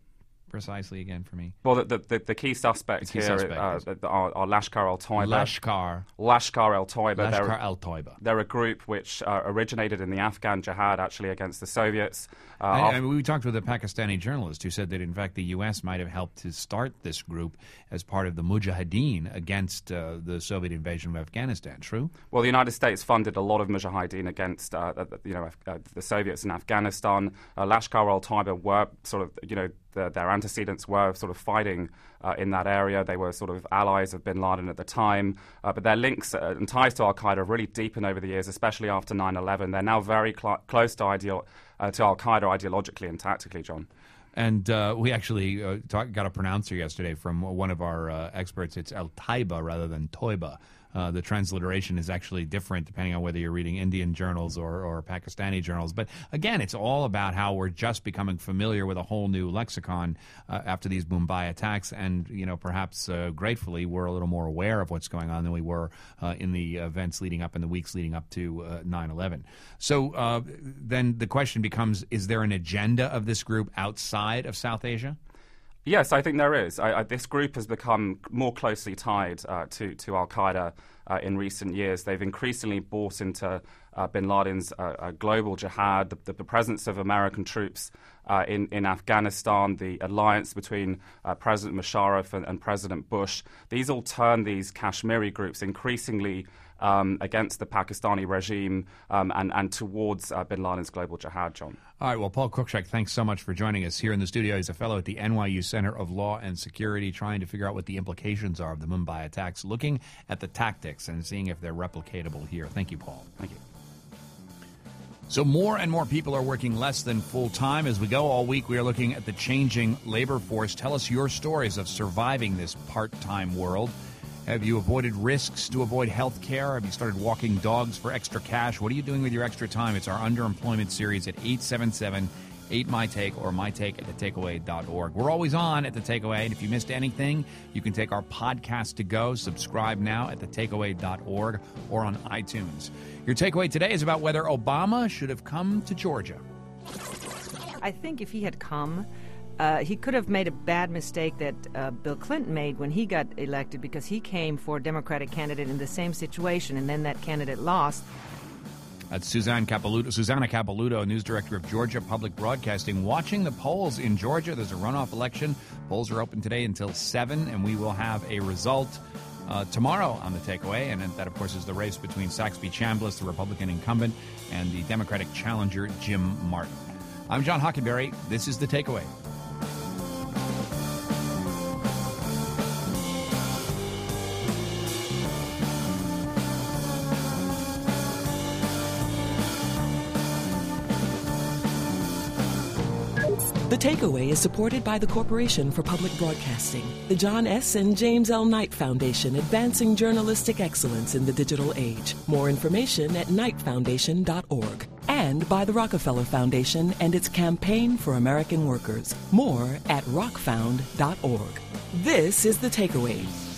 precisely again for me? Well, the key suspects here are Lashkar al-Toiba. Lashkar al-Toiba. They're a group which originated in the Afghan jihad, actually, against the Soviets. We talked with a Pakistani journalist who said that, in fact, the U.S. might have helped to start this group as part of the Mujahideen against the Soviet invasion of Afghanistan. True? Well, the United States funded a lot of Mujahideen against the Soviets in Afghanistan. Lashkar al-Toiba were sort of, their antecedents were sort of fighting in that area. They were sort of allies of bin Laden at the time. But their links and ties to al-Qaeda have really deepened over the years, especially after 9/11. They're now very close to al-Qaeda ideologically and tactically, John. And we actually got a pronouncer yesterday from one of our experts. It's al-Taiba rather than Toiba. The transliteration is actually different depending on whether you're reading Indian journals or Pakistani journals. But again, it's all about how we're just becoming familiar with a whole new lexicon after these Mumbai attacks. And, perhaps gratefully, we're a little more aware of what's going on than we were in the events leading up, in the weeks leading up to 9/11. So then the question becomes, is there an agenda of this group outside of South Asia? Yes, I think there is. This group has become more closely tied to al-Qaeda in recent years. They've increasingly bought into bin Laden's global jihad, the presence of American troops in Afghanistan, the alliance between President Musharraf and President Bush. These all turn these Kashmiri groups increasingly against the Pakistani regime and towards bin Laden's global jihad, John. All right, well, Paul Cruikshank, thanks so much for joining us here in the studio. He's a fellow at the NYU Center of Law and Security, trying to figure out what the implications are of the Mumbai attacks, looking at the tactics and seeing if they're replicatable here. Thank you, Paul. Thank you. So more and more people are working less than full-time. As we go all week, we are looking at the changing labor force. Tell us your stories of surviving this part-time world. Have you avoided risks to avoid health care? Have you started walking dogs for extra cash? What are you doing with your extra time? It's our underemployment series at 877-8MyTake or mytake@thetakeaway.org. We're always on at The Takeaway, and if you missed anything, you can take our podcast to go. Subscribe now at thetakeaway.org or on iTunes. Your takeaway today is about whether Obama should have come to Georgia. I think if he had come, he could have made a bad mistake that Bill Clinton made when he got elected, because he came for a Democratic candidate in the same situation, and then that candidate lost. That's Susanna Capelouto, news director of Georgia Public Broadcasting. Watching the polls in Georgia, there's a runoff election. Polls are open today until 7, and we will have a result tomorrow on The Takeaway. And that, of course, is the race between Saxby Chambliss, the Republican incumbent, and the Democratic challenger, Jim Martin. I'm John Hockenberry. This is The Takeaway. The Takeaway is supported by the Corporation for Public Broadcasting, the John S. and James L. Knight Foundation, advancing journalistic excellence in the digital age. More information at knightfoundation.org. And by the Rockefeller Foundation and its Campaign for American Workers. More at rockfound.org. This is The Takeaway.